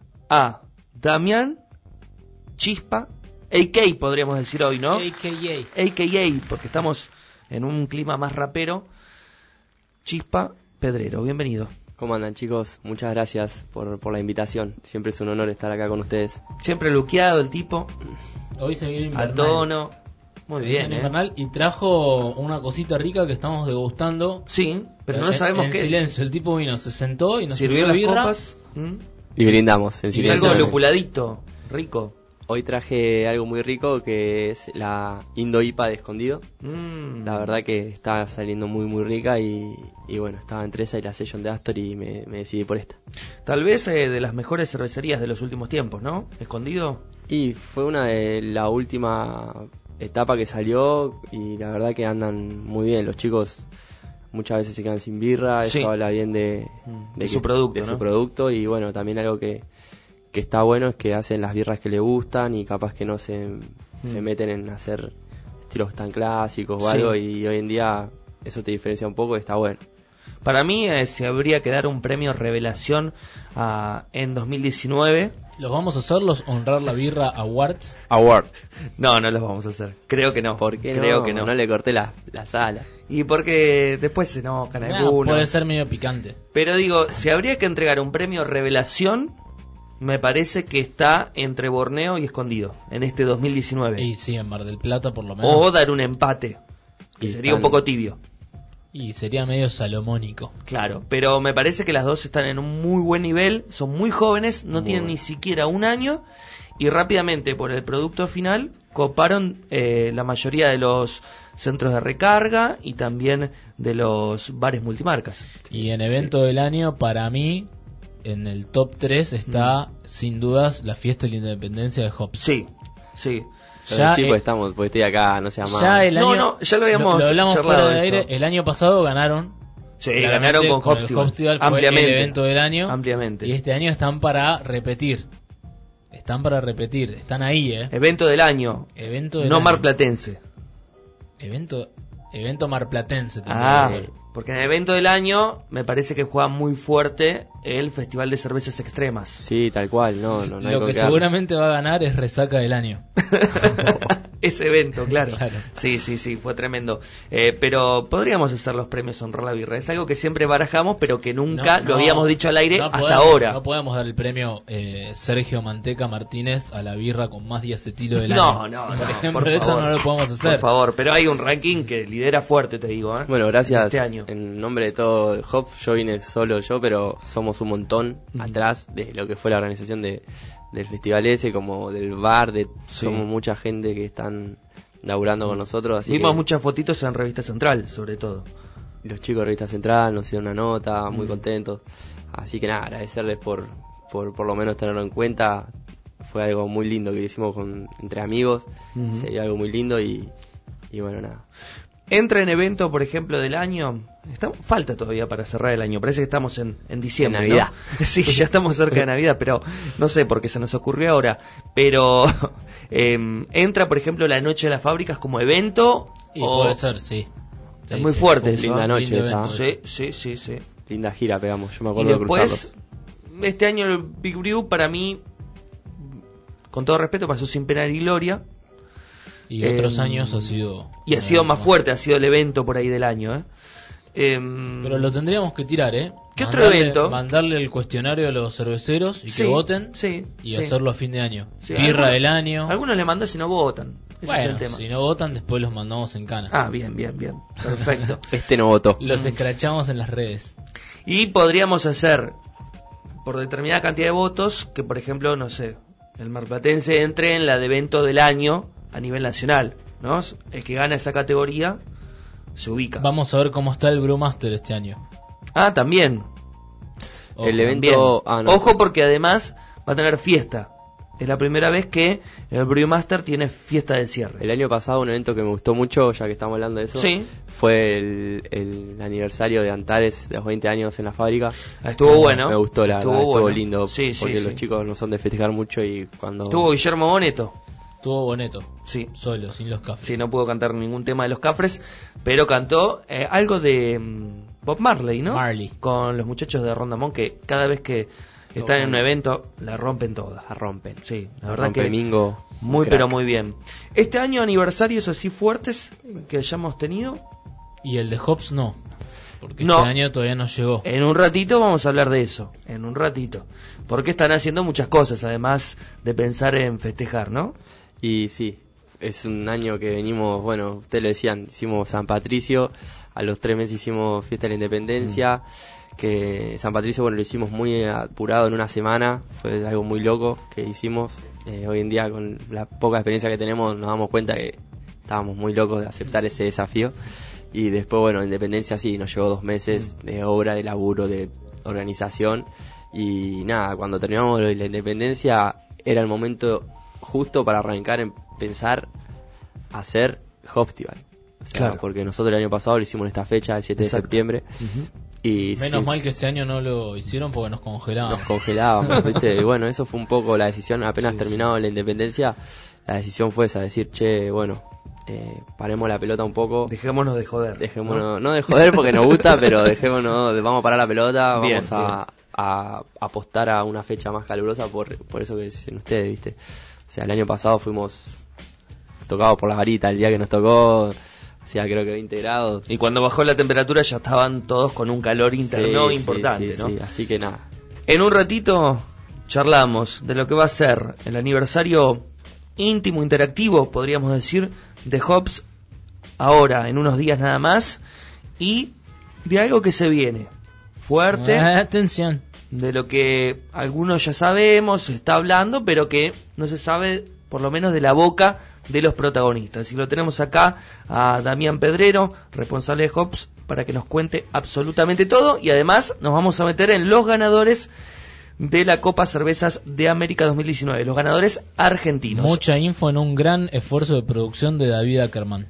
a Damián Chispa, A K podríamos decir hoy, ¿no? A K A. A K A, porque estamos en un clima más rapero. Chispa Pedrero, bienvenido. ¿Cómo andan, chicos? Muchas gracias por, por la invitación. Siempre es un honor estar acá con ustedes. Siempre luqueado el tipo. Hoy se viene invernal. A tono. Muy bien, ¿eh? Invernal, y trajo una cosita rica que estamos degustando. Sí, pero no en, sabemos en qué silencio. El tipo vino, se sentó y nos sirvió sirvió las birra. copas. ¿Mm? Y brindamos en Y silencio. algo lupuladito, rico. Hoy traje algo muy rico que es la Indo I P A de Escondido. Mm. La verdad que está saliendo muy muy rica y, y bueno, estaba entre esa y la Session de Astor y me, me decidí por esta. Tal vez eh, de las mejores cervecerías de los últimos tiempos, ¿no? Escondido. Y fue una de la última etapa que salió y la verdad que andan muy bien. Los chicos muchas veces se quedan sin birra, Sí. eso habla bien de, De que- su producto, de ¿no? su producto y bueno, también algo que, que está bueno es que hacen las birras que le gustan y capaz que no se, se meten en hacer estilos tan clásicos o Sí. algo y hoy en día eso te diferencia un poco y está bueno. Para mí eh, se habría que dar un premio revelación a, en dos mil diecinueve. Los vamos a hacer los Honrar la Birra Awards. Award. No, no los vamos a hacer. Creo que no. ¿Por qué Creo no? que no. No le corté la, la sala. Y porque después se enojan Ah, algunos. puede ser medio picante. Pero digo, si habría que entregar un premio revelación, me parece que está entre Borneo y Escondido en este dos mil diecinueve. Y sí, en Mar del Plata por lo menos. O dar un empate, que Y sería están- un poco tibio. Y sería medio salomónico. Claro, pero me parece que las dos están en un muy buen nivel, son muy jóvenes, no Muy tienen bueno. ni siquiera un año y rápidamente por el producto final coparon eh, la mayoría de los centros de recarga y también de los bares multimarcas. Y en evento del año, para mí, en el top tres está, sin dudas, la fiesta de la independencia de Hops. Sí, sí. Pero Ya, sí, eh, pues estamos, pues estoy acá, no sea más. Ya el No, año, no, ya lo habíamos hablamos charlado fuera de esto. aire. El año pasado ganaron. Sí, claramente, ganaron con con el Hopstival, Hopstival, fue ampliamente. el evento del año. Ampliamente. Y este año están para repetir. Están para repetir. Están ahí, ¿eh? Evento del año, Evento del no año. marplatense. Evento, evento marplatense. tendría Ah, que ser. porque en el evento del año me parece que juega muy fuerte el Festival de Cervezas Extremas. Sí, tal cual, no, no, no hay Lo con que qué darle. seguramente va a ganar es resaca del año. Ese evento, claro. Claro. Sí, sí, sí, fue tremendo. Eh, pero podríamos hacer los premios Honrar la Birra. Es algo que siempre barajamos, pero que nunca No, lo no, habíamos dicho al aire no hasta podemos- ahora. No podemos dar el premio eh, Sergio Manteca Martínez a la birra con más diacetilo del No, año. no, Por no, ejemplo, por eso favor. no lo podemos hacer. Por favor, pero hay un ranking que lidera fuerte, te digo. ¿eh? Bueno, gracias. Este año. En nombre de todo el Hop, yo vine solo yo, pero somos un montón Ujú. atrás de lo que fue la organización de, del festival ese, como del bar, de Sí. somos mucha gente que están laburando con nosotros, así Vimos que muchas fotitos en Revista Central, sobre todo. los chicos de Revista Central nos hicieron una nota, muy Mm. contentos. Así que nada, agradecerles por, por por lo menos tenerlo en cuenta. Fue algo muy lindo que hicimos con entre amigos, Ujú. sería algo muy lindo y, y bueno, nada. entra en evento, por ejemplo, del año. Está, falta todavía para cerrar el año. Parece que estamos en, en diciembre, en Navidad. ¿no? Sí, ya estamos cerca de Navidad, pero no sé por qué se nos ocurrió ahora. Pero eh, entra, por ejemplo, la Noche de las Fábricas como evento. Y o... puede ser, sí. Es sí, muy sí, fuerte eso. Linda ¿no? noche Lindo esa. evento, Sí, sí, sí, sí. Linda gira pegamos, yo me Y acuerdo de después, cruzarlo. este año el Big Brew para mí, con todo respeto, pasó sin pena ni gloria. Y otros Eh, años ha sido... Y ha sido más fuerte, ha sido el evento por ahí del año, ¿eh? Eh, Pero lo tendríamos que tirar, ¿eh? ¿Qué otro Mandarle- evento? Mandarle el cuestionario a los cerveceros y Sí, que voten sí, y sí. hacerlo a fin de año. Sí, Birra algunos- del año. Algunos le mandan si no votan. Ese Bueno, es el tema. si no votan, después los mandamos en cana. Ah, bien, bien, bien. Perfecto. Este no votó. Los escrachamos en las redes. Y podríamos hacer, por determinada cantidad de votos, que por ejemplo, no sé, el marplatense entre en la de evento del año a nivel nacional, ¿no? El que gana esa categoría se ubica. Vamos a ver cómo está el Brewmaster este año. Ah, también. Ojo. El evento... También. Ah, no. Ojo, porque además va a tener fiesta. Es la primera vez que el Brewmaster tiene fiesta de cierre. El año pasado un evento que me gustó mucho, ya que estamos hablando de eso, Sí. fue el, el aniversario de Antares, de los veinte años en la fábrica. Ah, estuvo bueno. Me gustó, la estuvo verdad, estuvo bueno. lindo, Sí, sí, porque sí. los chicos no son de festejar mucho y cuando... Estuvo Guillermo Boneto. Estuvo Boneto, Sí. solo, sin los cafés. Sí, no pudo cantar ningún tema de los Cafres, pero cantó eh, algo de mm, Bob Marley, ¿no? Marley. Con los muchachos de Rondamón, que cada vez que están en un evento la rompen todas. La rompen. Sí, la La verdad rompe que Mingo, muy crack. pero muy bien. Este año aniversarios así fuertes que hayamos tenido. Y el de Hobbs no, porque No. este año todavía no llegó. En un ratito vamos a hablar de eso, en un ratito. Porque están haciendo muchas cosas, además de pensar en festejar, ¿no? Y sí, es un año que venimos, bueno, ustedes lo decían, hicimos San Patricio, a los tres meses hicimos Fiesta de la Independencia, mm. que San Patricio, bueno, lo hicimos muy apurado en una semana, fue algo muy loco que hicimos. Eh, hoy en día, con la poca experiencia que tenemos, nos damos cuenta que estábamos muy locos de aceptar ese desafío. Y después, bueno, Independencia sí, nos llevó dos meses de obra, de laburo, de organización. Y nada, cuando terminamos lo de la Independencia, era el momento justo para arrancar en pensar hacer Hopstival. O sea, Claro. porque nosotros el año pasado lo hicimos en esta fecha, el siete Exacto. de septiembre. Uh-huh. Y Menos sí, mal que este año no lo hicieron porque nos congelábamos. nos congelábamos, ¿viste? Y bueno, eso fue un poco la decisión, apenas Sí, terminado la Independencia, la decisión fue esa, decir, che, bueno, eh, paremos la pelota un poco. Dejémonos de joder. Dejémonos, ¿no? no de joder porque nos gusta, pero dejémonos, de- vamos a parar la pelota, Bien, vamos a, a apostar a una fecha más calurosa por, por eso que dicen ustedes, ¿viste? O sea, el año pasado fuimos tocados por la varita, el día que nos tocó, hacía creo que veinte grados. Y cuando bajó la temperatura ya estaban todos con un calor interno Sí, importante, sí, sí, ¿no? sí, así que nada. En un ratito charlamos de lo que va a ser el aniversario íntimo, interactivo, podríamos decir, de Hobbs ahora, en unos días nada más, y de algo que se viene fuerte, Ah, atención. de lo que algunos ya sabemos, se está hablando, pero que no se sabe, por lo menos de la boca de los protagonistas. Y lo tenemos acá a Damián Pedrero, responsable de Hobbs, para que nos cuente absolutamente todo, y además nos vamos a meter en los ganadores de la Copa Cervezas de América dos mil diecinueve, los ganadores argentinos. Mucha info en un gran esfuerzo de producción de David Ackerman.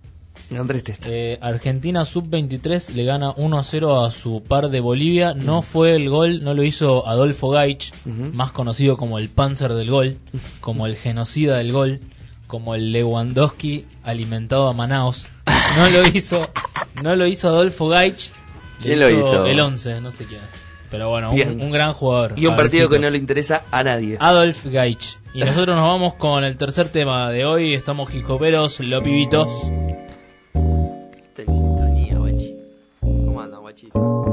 Andrés Testa. Eh, Argentina sub veintitrés le gana uno a cero a su par de Bolivia. No fue el gol, no lo hizo Adolfo Gaich, Ujú. más conocido como el Panzer del gol, como el genocida del gol, como el Lewandowski alimentado a Manaos. No lo hizo, no lo hizo Adolfo Gaich. ¿Quién lo hizo? El once, no sé quién es. Pero bueno, un, Bien. un gran jugador. Y un partido que Adolfito. no le interesa a nadie. Adolf Gaich. Y nosotros nos vamos con el tercer tema de hoy. Estamos hijoperos, los pibitos. Está en sintonía, guachi. ¿Cómo andan, guachis?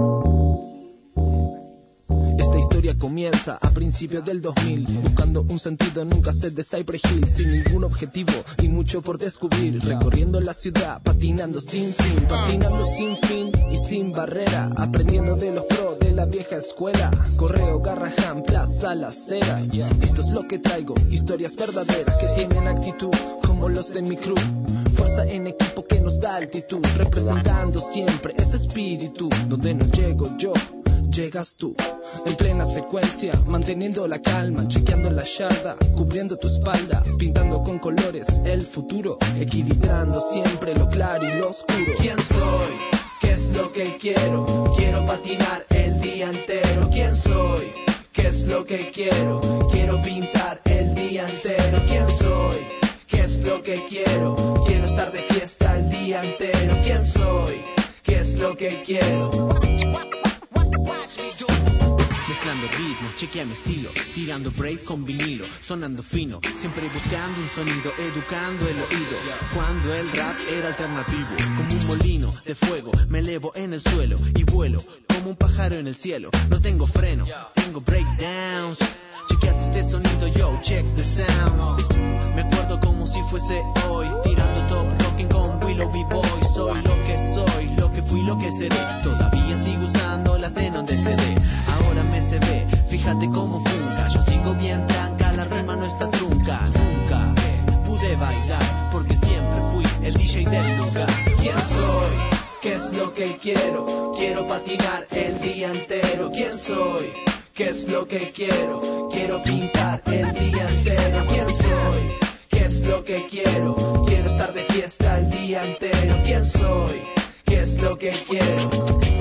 Esta historia comienza a principios del dos mil, buscando un sentido en un cassette de Cypress Hill, sin ningún objetivo y mucho por descubrir, recorriendo la ciudad, patinando sin fin, patinando sin fin y sin barrera, aprendiendo de los pros de la vieja escuela, Correo, Garrahan, Plaza, Las Heras. Esto es lo que traigo, historias verdaderas que tienen actitud como los de mi crew, fuerza en equipo que nos da altitud, representando siempre ese espíritu, donde no llego yo, llegas tú. En plena secuencia, manteniendo la calma, chequeando la yarda, cubriendo tu espalda, pintando con colores el futuro, equilibrando siempre lo claro y lo oscuro. ¿Quién soy? ¿Qué es lo que quiero? Quiero patinar el día entero. ¿Quién soy? ¿Qué es lo que quiero? Quiero pintar el día entero. ¿Quién soy? ¿Qué es lo que quiero? Quiero estar de fiesta el día entero. ¿Quién soy? ¿Qué es lo que quiero? Mezclando ritmos, chequea mi estilo, tirando breaks con vinilo, sonando fino, siempre buscando un sonido, educando el oído. Cuando el rap era alternativo, como un molino de fuego, me elevo en el suelo y vuelo como un pájaro en el cielo. No tengo freno, tengo breakdowns. Chequeate este sonido, yo, check the sound. Me acuerdo como si fuese hoy, tirando top rocking con Willow B-Boy. Soy lo que soy, lo que fui, lo que seré. Todavía sigo usando las de donde se dé. Ahora me se ve, fíjate cómo funca. Yo sigo bien tranca, la rima no está trunca. Nunca pude bailar, porque siempre fui el D J del lugar. ¿Quién soy? ¿Qué es lo que quiero? Quiero patinar el día entero. ¿Quién soy? ¿Qué es lo que quiero? Quiero pintar el día entero. ¿Quién soy? ¿Qué es lo que quiero? Quiero estar de fiesta el día entero. ¿Quién soy? ¿Qué es lo que quiero?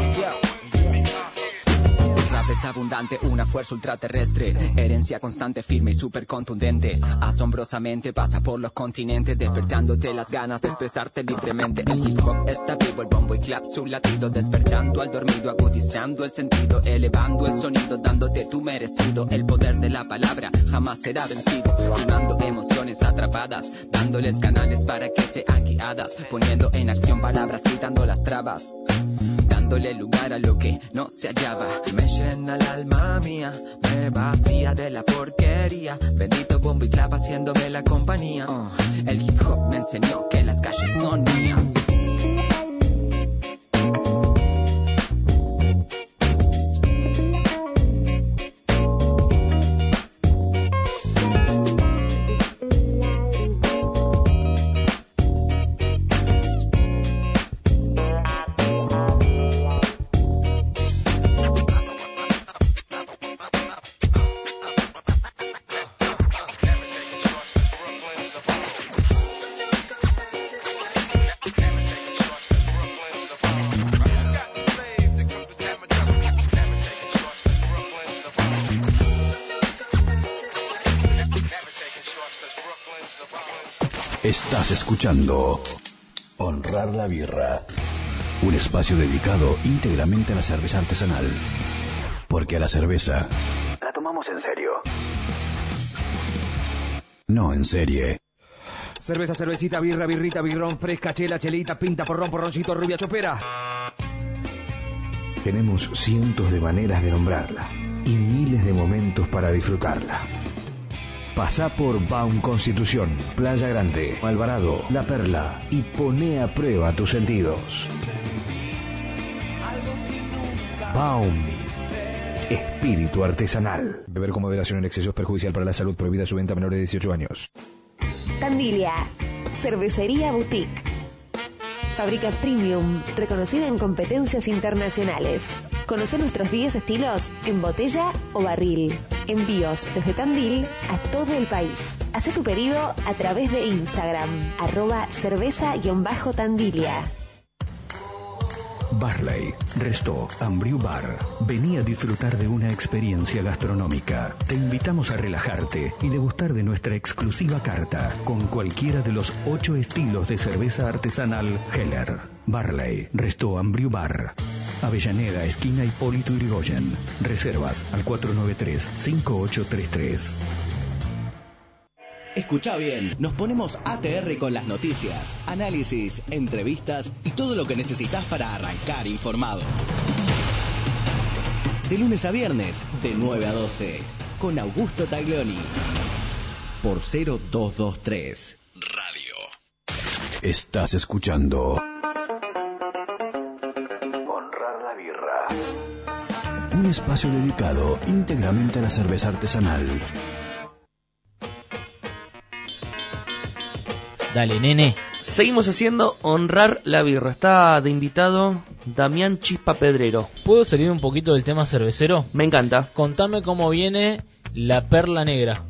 Es abundante, una fuerza ultraterrestre, herencia constante, firme y súper contundente. Asombrosamente pasa por los continentes, despertándote las ganas de expresarte libremente. El hip hop está vivo, el bombo y clap su latido, despertando al dormido, agudizando el sentido, elevando el sonido, dándote tu merecido. El poder de la palabra jamás será vencido, animando emociones atrapadas, dándoles canales para que sean guiadas, poniendo en acción palabras, quitando las trabas, dándole lugar a lo que no se hallaba. Me llena el alma mía, me vacía de la porquería. Bendito bombo y clap haciéndome la compañía. uh, El hip hop me enseñó que las calles son mías. Estás escuchando Honrar la Birra, un espacio dedicado íntegramente a la cerveza artesanal, porque a la cerveza la tomamos en serio, no en serie. Cerveza, cervecita, birra, birrita, birrón, fresca, chela, chelita, pinta, porrón, porroncito, rubia, chopera. Tenemos cientos de maneras de nombrarla y miles de momentos para disfrutarla. Pasá por Baum Constitución, Playa Grande, Alvarado, La Perla y poné a prueba tus sentidos. Baum, espíritu artesanal. Beber con moderación en exceso es perjudicial para la salud. Prohibida su venta a menores de dieciocho años. Tandilia, cervecería boutique. Fábrica premium, reconocida en competencias internacionales. Conoce nuestros diez estilos en botella o barril. Envíos desde Tandil a todo el país. Haz tu pedido a través de Instagram, arroba cerveza-tandilia. Barley, Resto, Ambriu Bar. Vení a disfrutar de una experiencia gastronómica. Te invitamos a relajarte y degustar de nuestra exclusiva carta con cualquiera de los ocho estilos de cerveza artesanal Heller. Barley, Resto, Ambriu Bar. Avellaneda, esquina Hipólito Yrigoyen. Reservas al cuatro nueve tres, cinco ocho tres tres. Escucha bien, nos ponemos A T R con las noticias, análisis, entrevistas y todo lo que necesitas para arrancar informado. De lunes a viernes, de nueve a doce, con Augusto Taglioni. Por cero dos dos tres Radio. Estás escuchando Honrar la Birra, un espacio dedicado íntegramente a la cerveza artesanal. Dale, nene. Seguimos haciendo Honrar la Birra. Está de invitado Damián Chispa Pedrero. ¿Puedo salir un poquito del tema cervecero? Me encanta. Contame cómo viene la Perla Negra.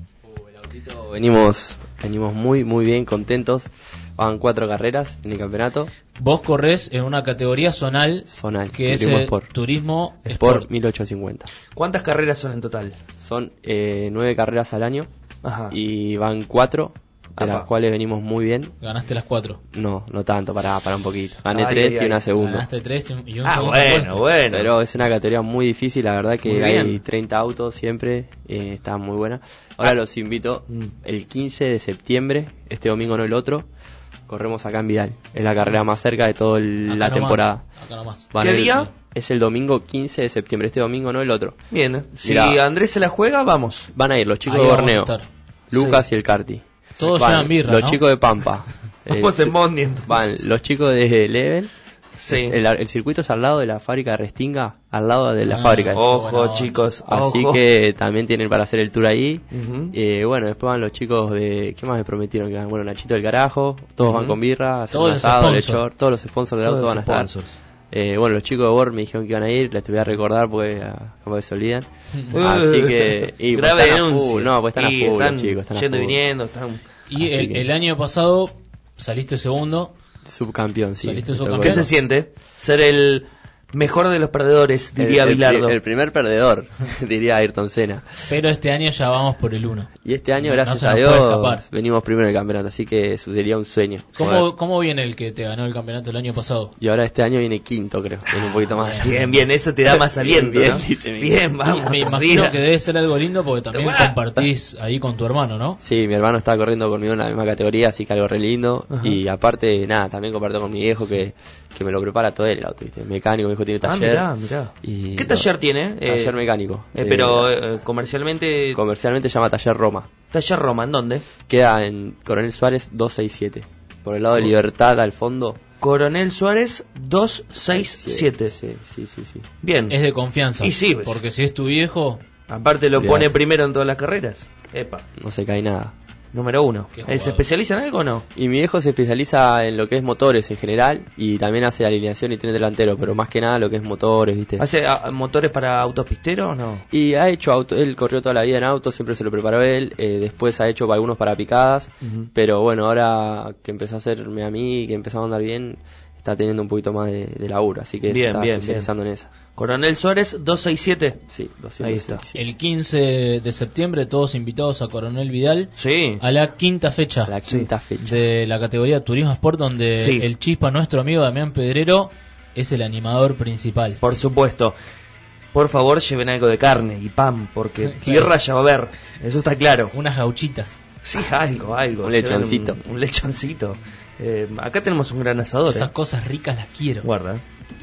Venimos, venimos muy, muy bien, contentos. Van cuatro carreras en el campeonato. Vos corres en una categoría zonal, zonal que es Turismo el Sport. Turismo Sport, Sport mil ochocientos cincuenta. ¿Cuántas carreras son en total? Son eh, nueve carreras al año. Ajá. Y van cuatro, de Apa. las cuales venimos muy bien. Ganaste las cuatro. No, no tanto, para, para un poquito. Gané Ay, tres ay, y ay. una segunda. Ganaste tres y un Ah, segundo bueno, puesto. bueno. Pero es una categoría muy difícil, la verdad que Muy hay bien. treinta autos siempre, eh, está muy buena. Ahora Ah. los invito Mm. el quince de septiembre, este domingo no el otro, corremos acá en Vidal. Es la carrera más cerca de toda Acá la nomás, temporada. acá nomás. Van ¿Qué el- día? Es el domingo quince de septiembre, este domingo no el otro. Bien, si Mirá. Andrés se la juega, vamos. Van a ir los chicos Ahí de vamos a Borneo, estar. Lucas y el Carti. Todos Van llevan birra, los ¿no? chicos de Pampa. Eh, Vamos en Bondi, entonces. Van los chicos de Leven. Sí. El, el circuito es al lado de la fábrica de Restinga, al lado de la Ah, fábrica. es. Ojo, Bueno, chicos. Así ojo. que también tienen para hacer el tour ahí. Ujú. Eh, bueno, después van los chicos de... ¿Qué más me prometieron? Que van? Bueno, Nachito del Carajo, todos Ujú. van con birra, hacen Todos un los asado, sponsors. lechor, todos los sponsors del Todos auto van a los estar. sponsors. Eh, bueno, los chicos de Bor me dijeron que iban a ir, les voy a recordar porque ah, capaz que se olvidan. Uh, Así que... Y pues Grave están a denuncia. full, no, pues están Y a full están los chicos, están a yendo y full. viniendo, están... Y Así el, que- el año pasado saliste segundo. Subcampeón, sí. Saliste me tocó subcampeón. ¿Qué eso. se siente? Ser el mejor de los perdedores, diría el, el, Bilardo. el primer perdedor, diría Ayrton Senna. Pero este año ya vamos por el uno. Y este año, No gracias se a nos Dios, puede escapar. venimos primero en el campeonato, así que eso sería un sueño. Poder. ¿Cómo, ¿Cómo viene el que te ganó el campeonato el año pasado? Y ahora este año viene quinto, creo. Viene un poquito más. Bien, bien, eso te da más aliento, Bien, ¿no? dice mi- Bien, vamos. Me imagino arriba. que debe ser algo lindo porque también Bueno. compartís ahí con tu hermano, ¿no? Sí, mi hermano está corriendo conmigo en la misma categoría, así que algo re lindo. Ajá. Y aparte, nada, también comparto con mi viejo que, que me lo prepara todo él, el auto, ¿viste? Mecánico, mi hijo tiene Ah, taller. mirá, mirá. Y ¿Qué no, taller tiene? Taller Eh, mecánico. eh, Eh, pero eh, comercialmente... comercialmente se llama Taller Roma. Taller Roma, ¿en dónde? Queda en Coronel Suárez doscientos sesenta y siete. Por el lado de Libertad al fondo. Coronel Suárez doscientos sesenta y siete. Sí, sí, sí, sí. Bien. Es de confianza. Y sí, pues. Porque si es tu viejo, Aparte lo Olvidate. pone primero en todas las carreras. Epa, No se cae nada. número uno. Qué Eh, jugador. ¿Se especializa en algo o no? Y mi viejo se especializa en lo que es motores en general y también hace alineación y tren delantero, pero más que nada lo que es motores, ¿viste? ¿Hace ah, motores para autopisteros o no? Y ha hecho auto, él corrió toda la vida en auto, siempre se lo preparó él, eh, después ha hecho algunos para picadas, Ujú. pero bueno, ahora que empezó a hacerme a mí, que empezó a andar bien, está teniendo un poquito más de, de laburo, así que se Bien, está bien, especializando en esa. Coronel Suárez doscientos sesenta y siete. Sí, Ahí doscientos está. sí. el quince de septiembre todos invitados a Coronel Vidal Sí. a la quinta fecha La quinta fecha. de la categoría Turismo Sport, donde Sí. el Chispa, nuestro amigo Damián Pedrero, es el animador principal. Por supuesto. Por favor, lleven algo de carne y pan, porque Claro. tierra ya va a haber. Eso está claro. Unas gauchitas. Sí, algo, algo. Un Lleven lechoncito. Un, un lechoncito. Eh, acá tenemos un gran asador. Esas eh. cosas ricas las quiero. Guarda.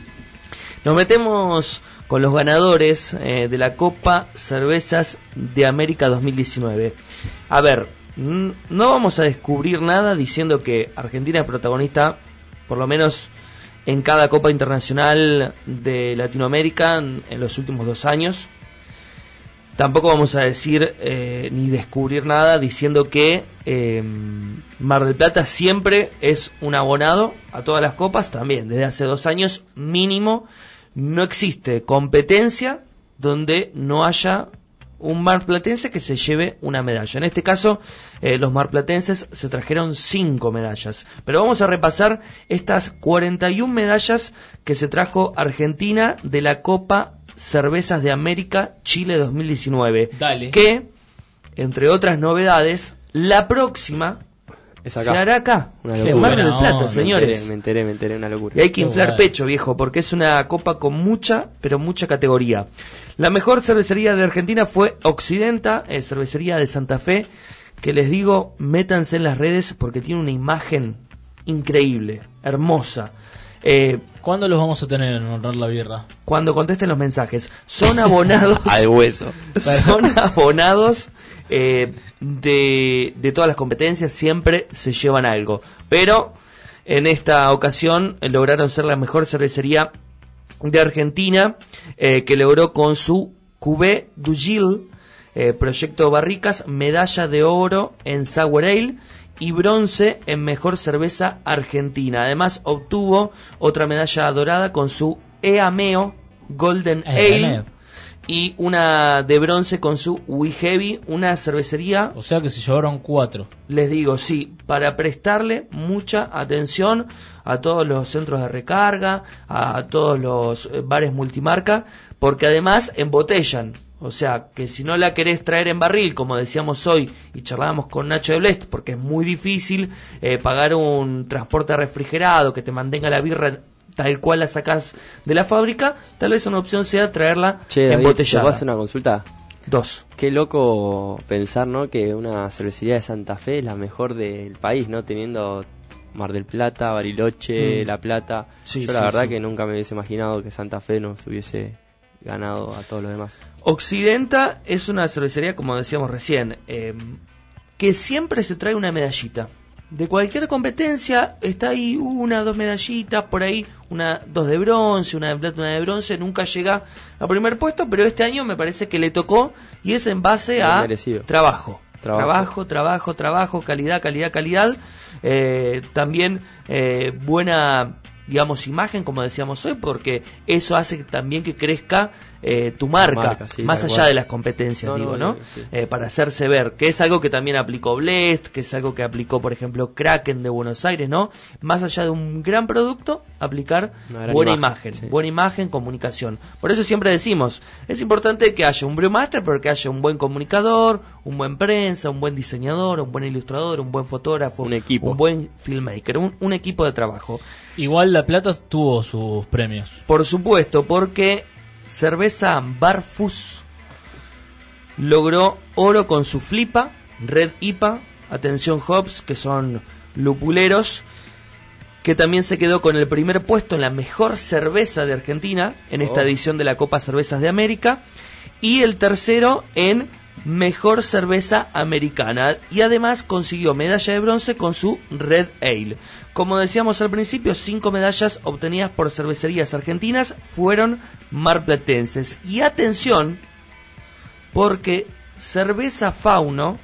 Nos metemos con los ganadores eh, de la Copa Cervezas de América dos mil diecinueve. A ver, n- no vamos a descubrir nada diciendo que Argentina es protagonista, por lo menos en cada Copa Internacional de Latinoamérica en, en los últimos dos años. Tampoco vamos a decir eh, ni descubrir nada diciendo que eh, Mar del Plata siempre es un abonado a todas las copas, también desde hace dos años mínimo. No existe competencia donde no haya un marplatense que se lleve una medalla. En este caso, eh, los marplatenses se trajeron cinco medallas. Pero vamos a repasar estas cuarenta y una medallas que se trajo Argentina de la Copa Cervezas de América Chile dos mil diecinueve. Dale. Que, entre otras novedades, la próxima Es se acá. hará acá, Una en locura. Mar del Buena Plata, onda. señores. Me enteré, me enteré, una locura. Y hay que inflar Qué pecho, viejo, porque es una copa con mucha, pero mucha categoría. La mejor cervecería de Argentina fue Occidenta, eh, cervecería de Santa Fe, que les digo, métanse en las redes porque tiene una imagen increíble, hermosa. Eh, ¿Cuándo los vamos a tener en Honrar la Birra? cuando contesten los mensajes, son abonados, Al hueso. son abonados eh, de, de todas las competencias, siempre se llevan algo. Pero en esta ocasión eh, lograron ser la mejor cervecería de Argentina, eh, que logró con su Cuvée du Gil, eh, proyecto Barricas, medalla de oro en Sour Ale y bronce en mejor cerveza argentina. Además obtuvo otra medalla dorada con su Eameo Golden Ale y una de bronce con su We Heavy, una cervecería. O sea que se llevaron cuatro. Les digo, sí, para prestarle mucha atención a todos los centros de recarga, a todos los bares multimarca, porque además embotellan. O sea, que si no la querés traer en barril, como decíamos hoy, y charlábamos con Nacho de Blest, porque es muy difícil eh, pagar un transporte refrigerado que te mantenga la birra tal cual la sacás de la fábrica, tal vez una opción sea traerla che, David, embotellada. ¿te vas a hacer una consulta? Dos. Qué loco pensar, ¿no? Que una cervecería de Santa Fe es la mejor del país, ¿no? Teniendo Mar del Plata, Bariloche, mm. La Plata. Sí, Yo la sí, verdad sí. que nunca me hubiese imaginado que Santa Fe nos hubiese ganado a todos los demás. Occidenta es una cervecería, como decíamos recién, eh, que siempre se trae una medallita. De cualquier competencia está ahí una, dos medallitas, por ahí una, dos de bronce, una de plata, una de bronce, nunca llega a primer puesto, pero este año me parece que le tocó y es en base Muy a merecido. trabajo. Trabajo. trabajo, trabajo, trabajo, calidad, calidad, calidad. Eh, también eh, buena, digamos, imagen, como decíamos hoy, porque eso hace también que crezca eh, tu marca, marca sí, más allá cual. de las competencias, no, digo, no, ¿no? Sí. Eh, para hacerse ver, que es algo que también aplicó Blest, que es algo que aplicó, por ejemplo, Kraken de Buenos Aires, ¿no? Más allá de un gran producto, aplicar buena imagen, imagen sí. buena imagen, comunicación. Por eso siempre decimos, es importante que haya un brewmaster, pero que haya un buen comunicador, un buen prensa, un buen diseñador, un buen ilustrador, un buen fotógrafo, un equipo, un buen filmmaker, un, un equipo de trabajo. Igual La Plata tuvo sus premios. Por supuesto, porque cerveza Barfus logró oro con su Flipa, Red I P A, atención hops, que son lupuleros, que también se quedó con el primer puesto en la mejor cerveza de Argentina en esta oh. edición de la Copa Cervezas de América, y el tercero en mejor cerveza americana, y además consiguió medalla de bronce con su Red Ale. Como decíamos al principio, cinco medallas obtenidas por cervecerías argentinas fueron marplatenses. Y atención, porque Cerveza Fauno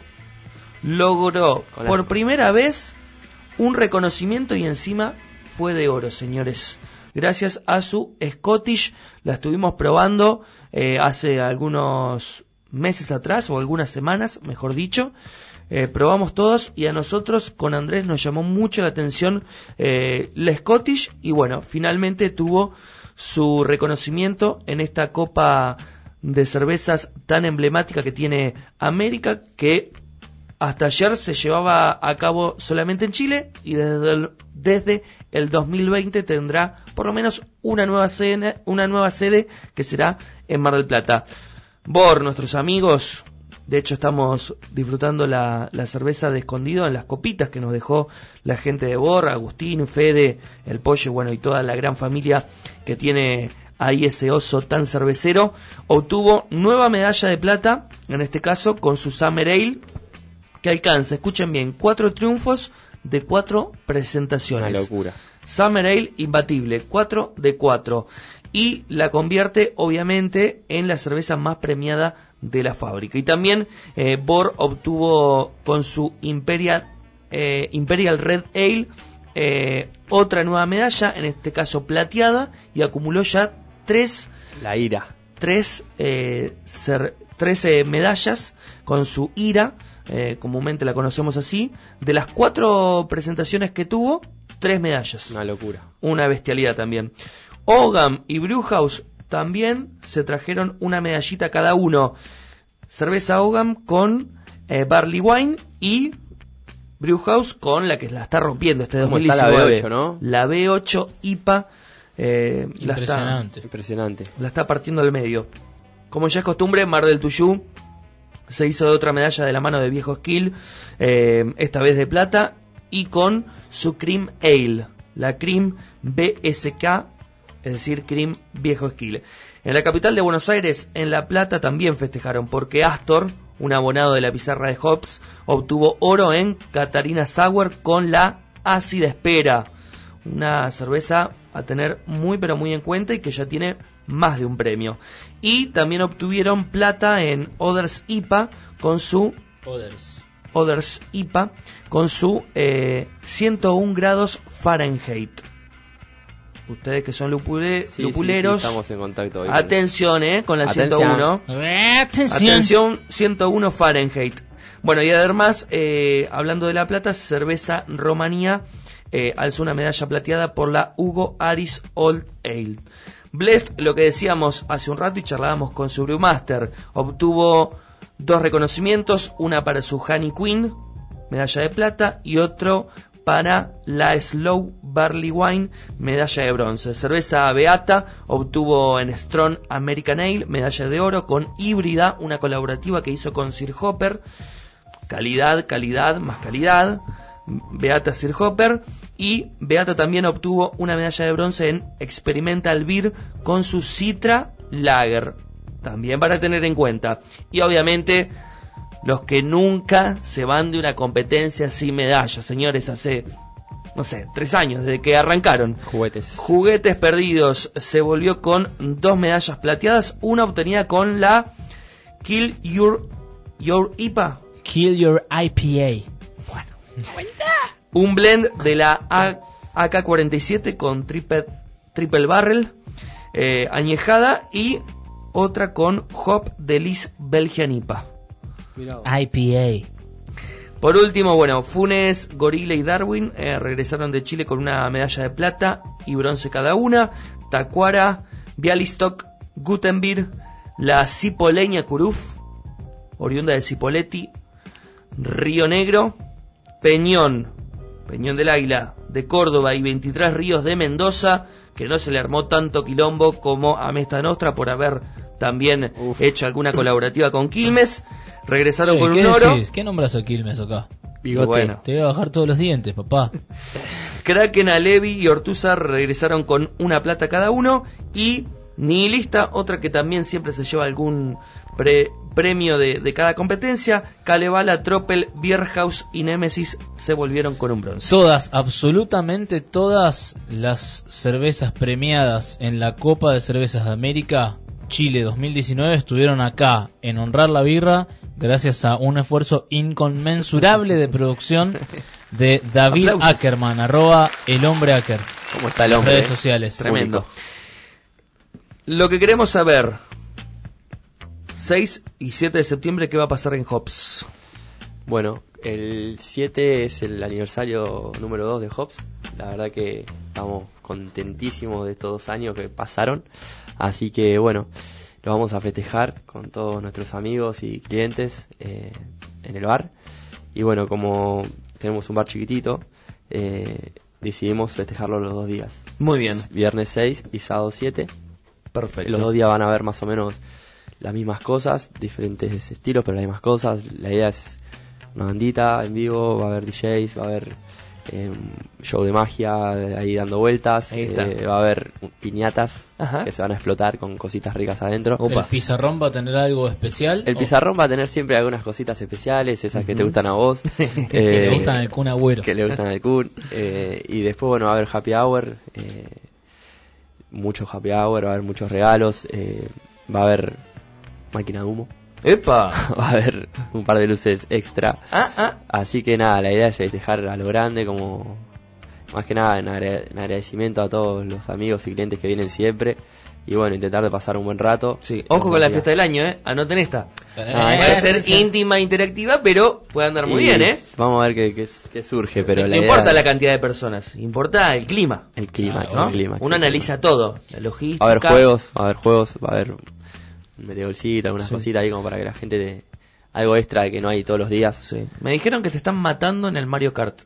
logró por primera vez un reconocimiento y encima fue de oro, señores. Gracias a su Scottish, la estuvimos probando eh, hace algunos meses atrás, o algunas semanas, mejor dicho. Eh, probamos todos y a nosotros con Andrés nos llamó mucho la atención eh, la Scottish, y bueno, finalmente tuvo su reconocimiento en esta copa de cervezas tan emblemática que tiene América, que hasta ayer se llevaba a cabo solamente en Chile, y desde el, desde el dos mil veinte tendrá por lo menos una nueva sede, una nueva sede que será en Mar del Plata. Bor, nuestros amigos, de hecho estamos disfrutando la, la cerveza de escondido en las copitas que nos dejó la gente de Bor, Agustín, Fede, el Pollo, bueno, y toda la gran familia que tiene ahí ese oso tan cervecero. Obtuvo nueva medalla de plata, en este caso con su Summer Ale, que alcanza, escuchen bien, cuatro triunfos de cuatro presentaciones. Una locura. Summer Ale imbatible, cuatro de cuatro. Y la convierte obviamente en la cerveza más premiada de la fábrica. Y también eh, Bor obtuvo con su Imperial, eh, Imperial Red Ale eh, otra nueva medalla, en este caso plateada, y acumuló ya tres, la ira. tres, eh, cer- tres eh, medallas con su ira, eh, comúnmente la conocemos así. De las cuatro presentaciones que tuvo, tres medallas. Una locura. Una bestialidad también. Ogham y Brewhouse también se trajeron una medallita cada uno. Cerveza Ogham con eh, Barley Wine, y Brewhouse con la que la está rompiendo este dos mil diecinueve. La B ocho, ¿no? La B ocho I P A. Eh, Impresionante. La está, Impresionante. La está partiendo al medio. Como ya es costumbre, Mar del Tuyú se hizo de otra medalla de la mano de Viejo Skill, eh, esta vez de plata, y con su Cream Ale, la Cream B S K, es decir, Cream Viejo Skill. En la capital de Buenos Aires, en La Plata, también festejaron, porque Astor, un abonado de la pizarra de Hops, obtuvo oro en Catarina Sour con la Ácida Espera, una cerveza a tener muy pero muy en cuenta y que ya tiene más de un premio. Y también obtuvieron plata en Others I P A con su Others. Others I P A con su eh, ciento uno grados Fahrenheit. Ustedes que son lupule, sí, lupuleros, sí, sí, estamos en contacto hoy. atención eh, con la Atención. ciento uno. Atención. Atención, ciento uno Fahrenheit. Bueno, y además, eh, hablando de La Plata, cerveza Romanía eh, alzó una medalla plateada por la Hugo Aris Old Ale. Blest, lo que decíamos hace un rato y charlábamos con su brewmaster, obtuvo dos reconocimientos, una para su Honey Queen, medalla de plata, y otro para la Slow Barley Wine, medalla de bronce. Cerveza Beata obtuvo en Strong American Ale, medalla de oro, con Híbrida, una colaborativa que hizo con Sir Hopper. Calidad, calidad, más calidad. Beata Sir Hopper. Y Beata también obtuvo una medalla de bronce en Experimental Beer con su Citra Lager. También para tener en cuenta. Y obviamente los que nunca se van de una competencia sin medalla, señores, hace, no sé, tres años desde que arrancaron. Juguetes. Juguetes perdidos se volvió con dos medallas plateadas, una obtenida con la Kill Your, Your I P A. Kill Your I P A. Bueno. Un blend de la A K cuarenta y siete con triple, triple barrel eh, añejada, y otra con Hop Delice Belgian I P A. I P A. Por último, bueno, Funes, Gorila y Darwin eh, regresaron de Chile con una medalla de plata y bronce cada una. Tacuara, Bialystok, Gutenberg, la Cipoleña Curuf, oriunda de Cipolletti, Río Negro, Peñón, Peñón del Águila de Córdoba y veintitrés Ríos de Mendoza, que no se le armó tanto quilombo como a Mesta Nostra por haber también Uf. hecho alguna colaborativa con Quilmes. Regresaron ¿Qué, con ¿qué un oro. Decís? ¿Qué nombras a Quilmes acá? Bigote. Bueno. Te voy a bajar todos los dientes, papá. Kraken, Alevi y Ortúzar regresaron con una plata cada uno. Y Nihilista, otra que también siempre se lleva algún pre, premio de, de cada competencia. Kalevala, Tropel, Bierhaus y Nemesis se volvieron con un bronce. Todas, absolutamente todas las cervezas premiadas en la Copa de Cervezas de América Chile dos mil diecinueve estuvieron acá en Honrar la Birra, gracias a un esfuerzo inconmensurable de producción de David Aplausos. Ackerman, arroba el hombre Acker. ¿Cómo está el hombre? En redes sociales. Tremendo. Lo que queremos saber, seis y siete de septiembre, ¿qué va a pasar en Hops? Bueno, el siete es el aniversario número dos de Hops. La verdad que estamos contentísimos de estos dos años que pasaron. Así que bueno, lo vamos a festejar con todos nuestros amigos y clientes eh, en el bar. Y bueno, como tenemos un bar chiquitito, eh, decidimos festejarlo los dos días. Muy bien. Viernes seis y sábado siete. Perfecto. Los dos días van a ver más o menos las mismas cosas, diferentes estilos, pero las mismas cosas. La idea es una bandita en vivo, va a haber D Js, va a haber eh, show de magia ahí dando vueltas, eh, va a haber piñatas Ajá. que se van a explotar con cositas ricas adentro. Opa. ¿El pizarrón va a tener algo especial? El pizarrón va a tener siempre algunas cositas especiales, esas uh-huh. que te gustan a vos. eh, que le gustan al Kun Agüero. Que le gustan al Kun. Eh, y después, bueno, va a haber happy hour, eh, mucho happy hour, va a haber muchos regalos, eh, va a haber máquina de humo. ¡Epa! Va a haber un par de luces extra. Ah, ah. Así que nada, la idea es festejar a lo grande, como más que nada en, agrade- en agradecimiento a todos los amigos y clientes que vienen siempre. Y bueno, intentar de pasar un buen rato. Sí, ojo con la fiesta del año, ¿eh? Anoten esta. Eh, ah, puede ser sí. íntima, interactiva, pero puede andar muy y bien, ¿eh? Vamos a ver qué, qué, qué surge, pero no, la no idea importa la cantidad de personas, importa el clima. El clima, ¿no? el clima. Uno analiza todo, la logística. Va a haber juegos, va a haber juegos, va a haber un metegolcito, algunas sí. cositas ahí como para que la gente te... algo extra que no hay todos los días. Sí. Me dijeron que te están matando en el Mario Kart.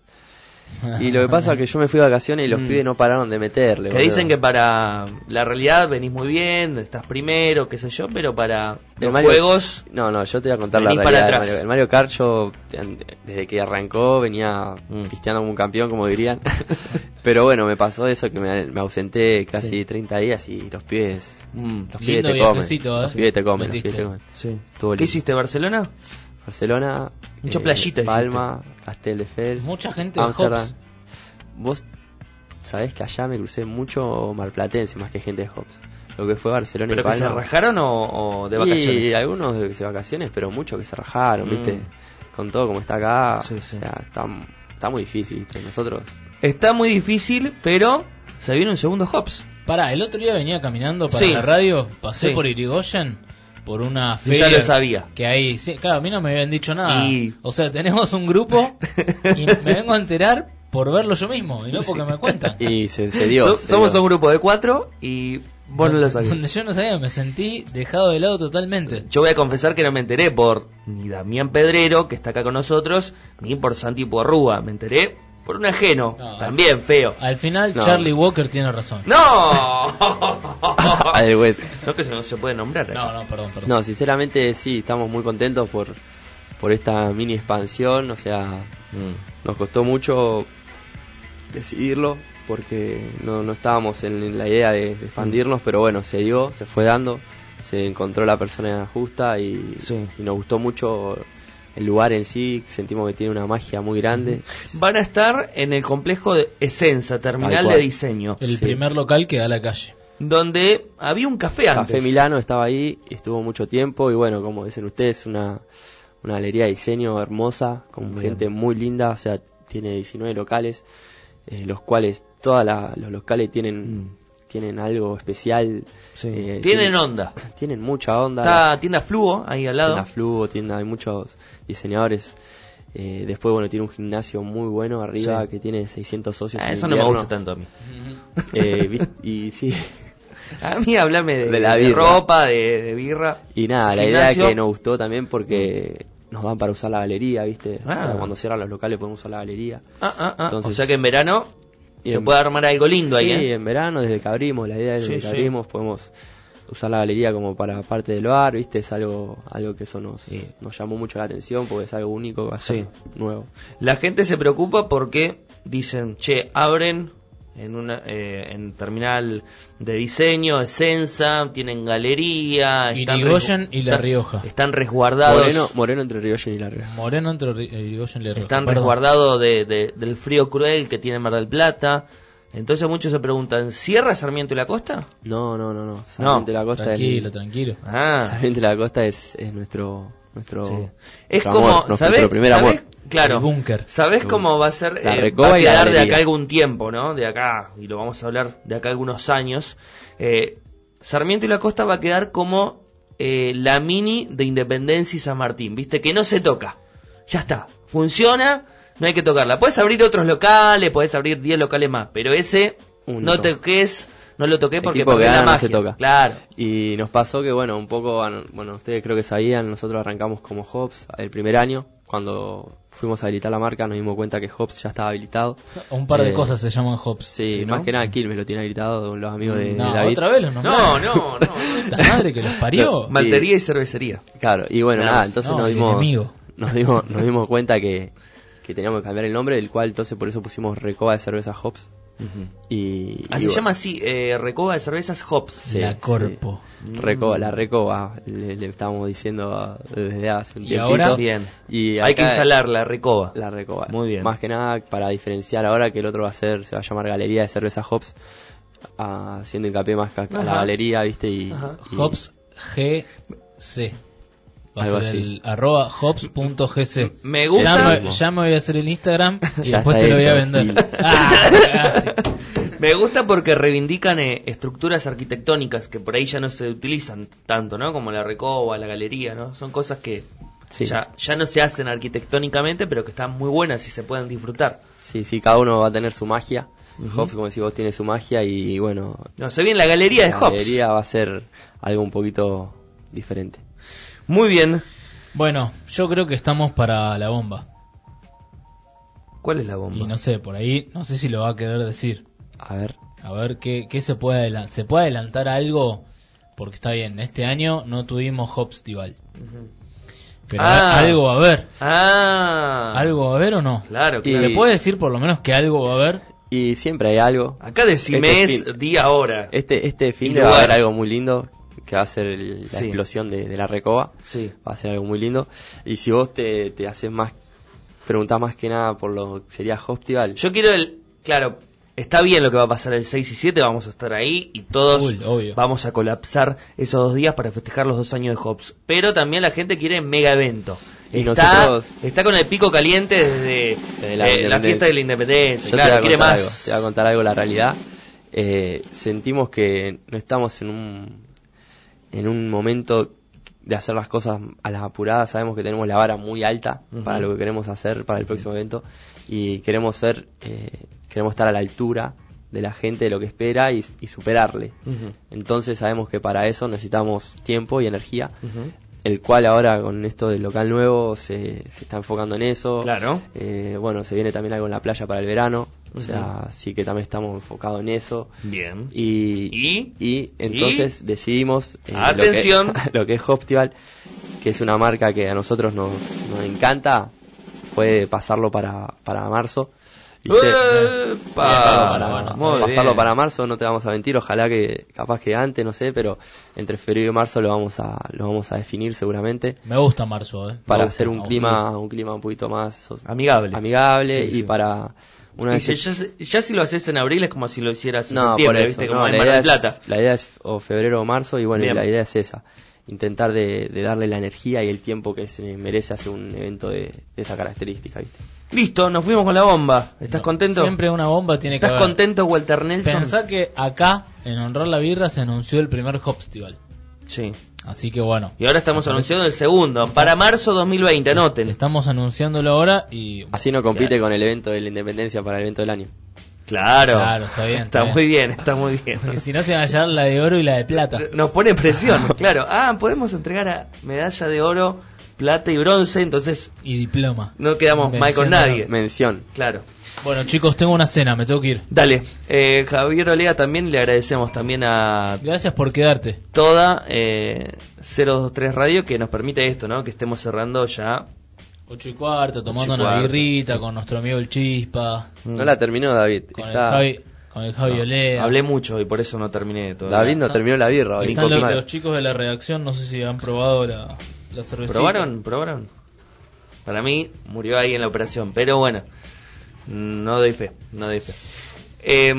Y lo que pasa es que yo me fui de vacaciones y los mm. pibes no pararon de meterle. Que dicen que para la realidad venís muy bien, estás primero, qué sé yo, pero para el los Mario, juegos... No, no, yo te voy a contar la realidad del Mario. El Mario Kart yo, desde que arrancó, venía mm. pisteando como un campeón, como dirían. Pero bueno, me pasó eso, que me, me ausenté casi sí. treinta días y los pibes... Mm, los pibes te comen. ¿eh? Los pibes te comen, los pibes te comen. Sí. ¿Qué hiciste, Barcelona? Barcelona, mucha eh, playita, Palma, Castelldefels, mucha gente Amsterdam. de Hops. Vos sabés que allá me crucé mucho marplatense más que gente de Hops. Lo que fue Barcelona ¿Pero y Palma. ¿Pero que se rajaron o, o de vacaciones? Y algunos de vacaciones, pero muchos que se rajaron, mm. ¿viste? con todo como está acá, Sí, sí. o sea, está, está muy difícil, ¿viste? Nosotros... Está muy difícil, pero se viene un segundo Hops. Pará, el otro día venía caminando para Sí. la radio, pasé Sí. por Irigoyen, por una Yo feria ya lo sabía. que hay, sí, claro, a mí no me habían dicho nada. Y- O sea, tenemos un grupo y me vengo a enterar por verlo yo mismo y no porque me cuentan. Y se, se dio. So- se somos dio. un grupo de cuatro y vos no lo sabías. Donde yo no sabía, me sentí dejado de lado totalmente. Yo voy a confesar que no me enteré por ni Damián Pedrero, que está acá con nosotros, ni por Santi Porrúa. Me enteré por un ajeno, No, también feo. Al final, No. Charlie Walker tiene razón. ¡No! Al hueso. No, que eso no se puede nombrar. acá. No, no, perdón, perdón. No, sinceramente sí, estamos muy contentos por, por esta mini expansión, o sea, Mm. nos costó mucho decidirlo porque no, no estábamos en, en la idea de, de expandirnos, pero bueno, se dio, se fue dando, se encontró la persona justa y, Sí. y nos gustó mucho el lugar en sí, sentimos que tiene una magia muy grande. Van a estar en el complejo de Esenza, terminal Tal cual. de diseño, El Sí. primer local que da a la calle. donde había un café antes. Café Milano estaba ahí, estuvo mucho tiempo y bueno, como dicen ustedes, una, una galería de diseño hermosa, con Bien. gente muy linda, o sea, tiene diecinueve locales, eh, los cuales todos los locales tienen, Mm. tienen algo especial. Sí. eh, Tienen onda. Tienen mucha onda. Está tienda Fluo ahí al lado. Tienda Fluo, tienda, hay muchos diseñadores. Eh, después, bueno, tiene un gimnasio muy bueno arriba Sí. que tiene seiscientos socios. Ah, en eso no me invierno. gusta tanto a mí. Eh, vi- y sí. A mí hablame de, De la de birra. ropa, de, de birra. Y nada, la idea es Gimnasio. que nos gustó también porque nos dan para usar la galería, ¿viste? O sea, Ah. cuando cierran los locales podemos usar la galería. Ah, ah, ah. Entonces- o sea que en verano Y se en- puede armar algo lindo sí, ahí, ¿eh? en verano, desde que abrimos, la idea es Sí, desde que sí. abrimos, podemos usar la galería como para parte del bar, ¿viste? Es algo algo que eso nos, Sí. nos llamó mucho la atención porque es algo único, va a ser Sí. nuevo. La gente se preocupa porque dicen, che, abren en una eh, en terminal de diseño, Esenza, tienen galería, están Irigoyen resgu- y La están- Rioja. Están resguardados. Moreno, Moreno entre Rigoyen y La Rioja. Moreno entre Ri- Irigoyen y La Rioja. Están Perdón. resguardados de, de- del frío cruel que tiene Mar del Plata. Entonces muchos se preguntan, ¿cierra Sarmiento y la Costa? No, no, no, no. Sarmiento de la Costa Tranquilo, es, tranquilo. Ah, Sarmiento de la Costa es, es nuestro nuestro sí. Es nuestro como, amor, nuestro ¿sabés? primer ¿sabés? amor. Claro, El búnker. ¿sabés El cómo va a ser? La eh, Recoba va a y la quedar de galería. acá algún tiempo, ¿no? De acá, y lo vamos a hablar de acá algunos años. Eh, Sarmiento y la Costa va a quedar como eh, la mini de Independencia y San Martín, ¿viste? Que no se toca. Ya está. Funciona, no hay que tocarla. Puedes abrir otros locales, puedes abrir diez locales más, pero ese Único. no toques, no lo toqué porque Equipo que perdés la gana no magia. se toca. Claro. Y nos pasó que, bueno, un poco, bueno, ustedes creo que sabían, nosotros arrancamos como Hops el primer año. Cuando fuimos a habilitar la marca nos dimos cuenta que Hops ya estaba habilitado. Un par de Eh, cosas se llaman hops. Sí, Sí, ¿no? más que nada Quilmes lo tiene habilitado, los amigos de, No, de David. otra vez los No, nombramos. no, no. La madre que los parió. Maltería y cervecería. Claro, y bueno, Nada nada, más. entonces No, nos el dimos, enemigo. nos dimos nos dimos cuenta que, que teníamos que cambiar el nombre, del cual entonces por eso pusimos Recoba de Cerveza Hops. Y, Ah, y se bueno, llama así, eh, Recoba de Cervezas Hops. Sí, La sí. Corpo. Recoba, la Recoba, le, le estábamos diciendo desde hace un Y tiempito. ahora- Bien. Y Hay que acá- instalar la Recoba. La Recoba. Muy bien. Más que nada para diferenciar ahora que el otro va a ser, se va a llamar Galería de Cerveza Hops, ah, haciendo hincapié más que a Ajá. la galería, ¿viste? Y, Ajá. y- Hops G C. Va a Algo ser así. el arroba hops.gc. Me gusta. Ya me, ya me voy a hacer el Instagram y Ya después está te lo voy a hecho. vender. Y- Ah, cagaste. Me gusta porque reivindican eh, estructuras arquitectónicas que por ahí ya no se utilizan tanto, ¿no? Como la Recoba, la galería, ¿no? Son cosas que Sí. ya, ya no se hacen arquitectónicamente, pero que están muy buenas y se pueden disfrutar. Sí, sí, cada uno va a tener su magia. Ujú. Hops, como decís vos, tiene su magia y bueno, No, se viene la galería de la Hops. galería va a ser algo un poquito diferente. Muy bien. Bueno, yo creo que estamos para la bomba. ¿Cuál es la bomba? Y no sé, por ahí, no sé si lo va a querer decir. A ver, A ver, ¿qué, qué se puede adelantar? ¿Se puede adelantar algo? Porque está bien, este año no tuvimos Hopstival. Ujú. Pero Ah. algo va a haber. Ah. ¿Algo va a haber o no? Claro, Y- claro. ¿Se puede decir por lo menos que algo va a haber? y siempre hay algo. Acá decime Este es día, hora. Este este Y fin de va a lugar. haber algo muy lindo, que va a ser el- la Sí. explosión de, de la Recoba. Sí. Va a ser algo muy lindo. Y si vos te, te haces más, preguntás más que nada por lo que sería Hopstival. Yo quiero el... Claro, está bien lo que va a pasar el seis y siete, vamos a estar ahí y todos Full, obvio. vamos a colapsar esos dos días para festejar los dos años de Hops. Pero también la gente quiere mega evento. Y está, nosotros, está con el pico caliente desde, desde la, eh, la fiesta de la independencia. Yo claro, te quiere más. Algo, te voy a contar algo, la realidad. Eh, sentimos que no estamos en un, en un momento de hacer las cosas a las apuradas. Sabemos que tenemos la vara muy alta uh-huh. para lo que queremos hacer para el próximo evento y queremos ser, eh, queremos estar a la altura de la gente, de lo que espera y, y superarle. Uh-huh. Entonces sabemos que para eso necesitamos tiempo y energía. Uh-huh. El cual ahora con esto del local nuevo se, se está enfocando en eso. Claro. Eh, bueno, se viene también algo en la playa para el verano. O uh-huh. sea, sí que también estamos enfocados en eso. Bien. Y, ¿Y? y entonces ¿Y? decidimos... Eh, Atención. Lo que, lo que es Hoptival, que es una marca que a nosotros nos, nos encanta, fue pasarlo para, para marzo. Pasarlo para, bueno, pasarlo para marzo, no te vamos a mentir, ojalá que capaz que antes, no sé, pero entre febrero y marzo lo vamos a lo vamos a definir seguramente. Me gusta marzo, eh. Para gusta, hacer un clima un clima un poquito más amigable, amigable sí, y sí. para una y vez si ya, ya si lo haces en abril es como si lo hicieras en no, septiembre, por eso, ¿viste? no, Como en la Mar idea del Plata. Es, la idea es o febrero o marzo y bueno, y la idea es esa. Intentar de, de darle la energía y el tiempo que se merece hacer un evento de, de esa característica, ¿viste? Listo, nos fuimos con la bomba. ¿Estás no, contento? Siempre una bomba tiene que ¿Estás haber. contento, Walter Nelson? Pensá que acá, en Honrar la Birra, se anunció el primer Hopstival. Sí. Así que bueno. Y ahora estamos anunciando el segundo, para marzo dos mil veinte, anoten. Estamos anunciándolo ahora y... Así no compite claro. con el evento de la Independencia para el evento del año. Claro, claro, está bien. Está, está muy bien. bien, está muy bien. Porque si no se van a llevar la de oro y la de plata. Nos pone presión, claro. Ah, podemos entregar a medalla de oro, plata y bronce, entonces... Y diploma. No quedamos mal con nadie. Mención. Claro. Bueno, chicos, tengo una cena, me tengo que ir. Dale. Eh, Javier Olea también, le agradecemos también a... Gracias por quedarte. Toda eh, cero dos tres Radio que nos permite esto, ¿no? Que estemos cerrando ya... Ocho y cuarto, tomando y una cuarto, birrita sí. con nuestro amigo el Chispa. No la terminó David. Con Está... el Javi, con el Javi no, Olea. Hablé mucho y por eso no terminé todo. David no, no terminó la birra. Hoy. Están los, los chicos de la redacción, no sé si han probado la, la cervecita. ¿Probaron? ¿Probaron? Para mí murió ahí en la operación, pero bueno, no doy fe, no doy fe. Eh,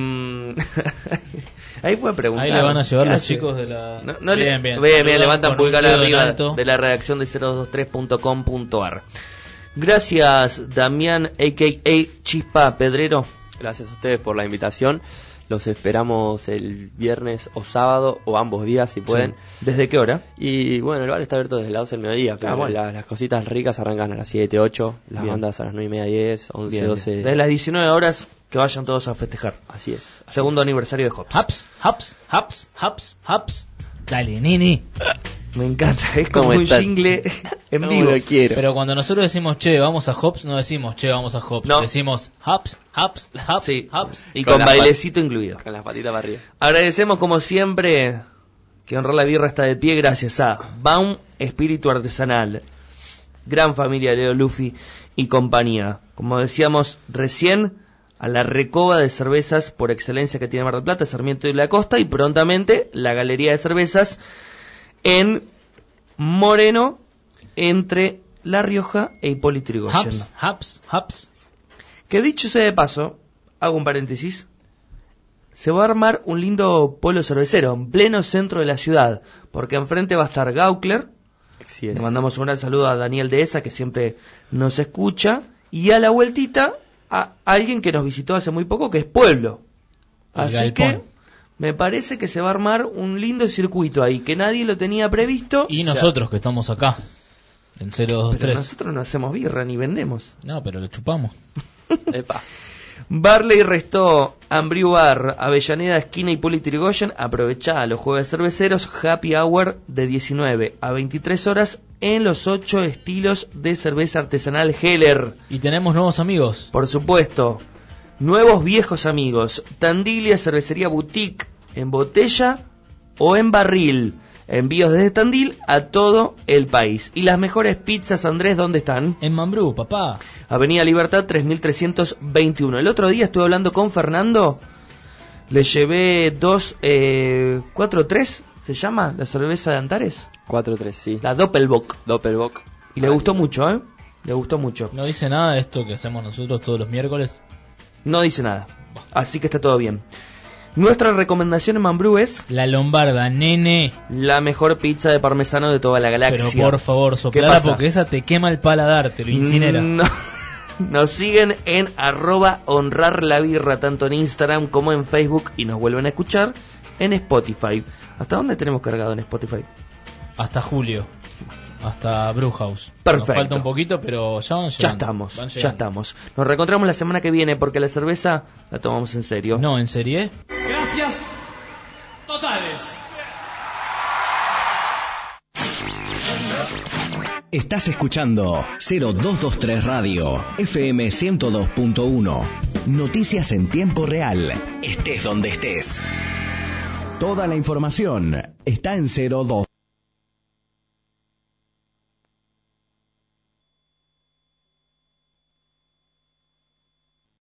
ahí fue a preguntar. Ahí le van a llevar los hace? chicos de la... No, no bien, le... bien. Bien, bien, levantan pulgar arriba alto. de la redacción de cero dos tres punto com punto ar. Gracias, Damián, a k a. Chispa Pedrero. Gracias a ustedes por la invitación. Los esperamos el viernes o sábado o ambos días si pueden. Sí. ¿Desde qué hora? Y bueno, el bar está abierto desde las doce del mediodía, pero ah, bueno. la, las cositas ricas arrancan a las siete, ocho, las bien. Bandas a las nueve y media, diez, once, bien, doce. Bien. Desde las diecinueve horas que vayan todos a festejar. Así es. Así Segundo es. aniversario de Hops. Hops, Hops, Hops, Hops, Hops. Dale, nini. Me encanta, es como un estás? jingle en no vivo. Lo quiero. Pero cuando nosotros decimos, che, vamos a Hops, no decimos, che, vamos a Hops. No. Decimos, Hops, Hops, Hops, sí. Hops. Y con, con bailecito incluido. Con las patitas para arriba. Agradecemos como siempre que Honrar la Birra está de pie gracias a Baum Espíritu Artesanal, gran familia Leo Luffy y compañía. Como decíamos recién, a la recoba de cervezas por excelencia que tiene Mar del Plata, Sarmiento y la Costa, y prontamente la galería de cervezas en Moreno, entre La Rioja e Hipólito Yrigoyen. Hops, Hops, Hops. Que dicho sea de paso, hago un paréntesis, se va a armar un lindo pueblo cervecero en pleno centro de la ciudad, porque enfrente va a estar Gaukler. Así es. Le mandamos un gran saludo a Daniel Dehesa, que siempre nos escucha, y a la vueltita a alguien que nos visitó hace muy poco, que es Pueblo. El Así galpón. que me parece que se va a armar un lindo circuito ahí, que nadie lo tenía previsto. Y o sea, nosotros que estamos acá, en cero dos tres. Pero nosotros no hacemos birra ni vendemos. No, pero lo chupamos. Epa. Barley Restó, Ambriu Bar, Avellaneda, esquina Hipólito Yrigoyen. Aprovechá los jueves cerveceros, happy hour de diecinueve a veintitrés horas en los ocho estilos de cerveza artesanal Heller. Y tenemos nuevos amigos. Por supuesto, nuevos viejos amigos. Tandilia, cervecería boutique, en botella o en barril. Envíos desde Tandil a todo el país. Y las mejores pizzas, Andrés, ¿dónde están? En Mambrú, papá. Avenida Libertad tres mil trescientos veintiuno. El otro día estuve hablando con Fernando. Le llevé dos, eh, cuatro tres, ¿se llama? La cerveza de Antares. cuatro tres, sí. La Doppelbock. Doppelbock. Y le gustó mucho, ¿eh? Le gustó mucho. No dice nada de esto que hacemos nosotros todos los miércoles. No dice nada. Así que está todo bien. Nuestra recomendación en Mambrú es La Lombarda, nene. la mejor pizza de parmesano de toda la galaxia. Pero por favor, soplala porque esa te quema el paladar, te lo incinera. No. Nos siguen en arroba honrar la birra, tanto en Instagram como en Facebook, y nos vuelven a escuchar en Spotify. ¿Hasta dónde tenemos cargado en Spotify? Hasta julio. Hasta Brewhouse. Perfecto. Nos falta un poquito, pero ya van llegando. Ya estamos, ya estamos. Nos reencontramos la semana que viene porque la cerveza la tomamos en serio. No, ¿en serie? Gracias totales. Estás escuchando cero dos dos tres Radio, F M ciento dos punto uno. Noticias en tiempo real, estés donde estés. Toda la información está en cero dos.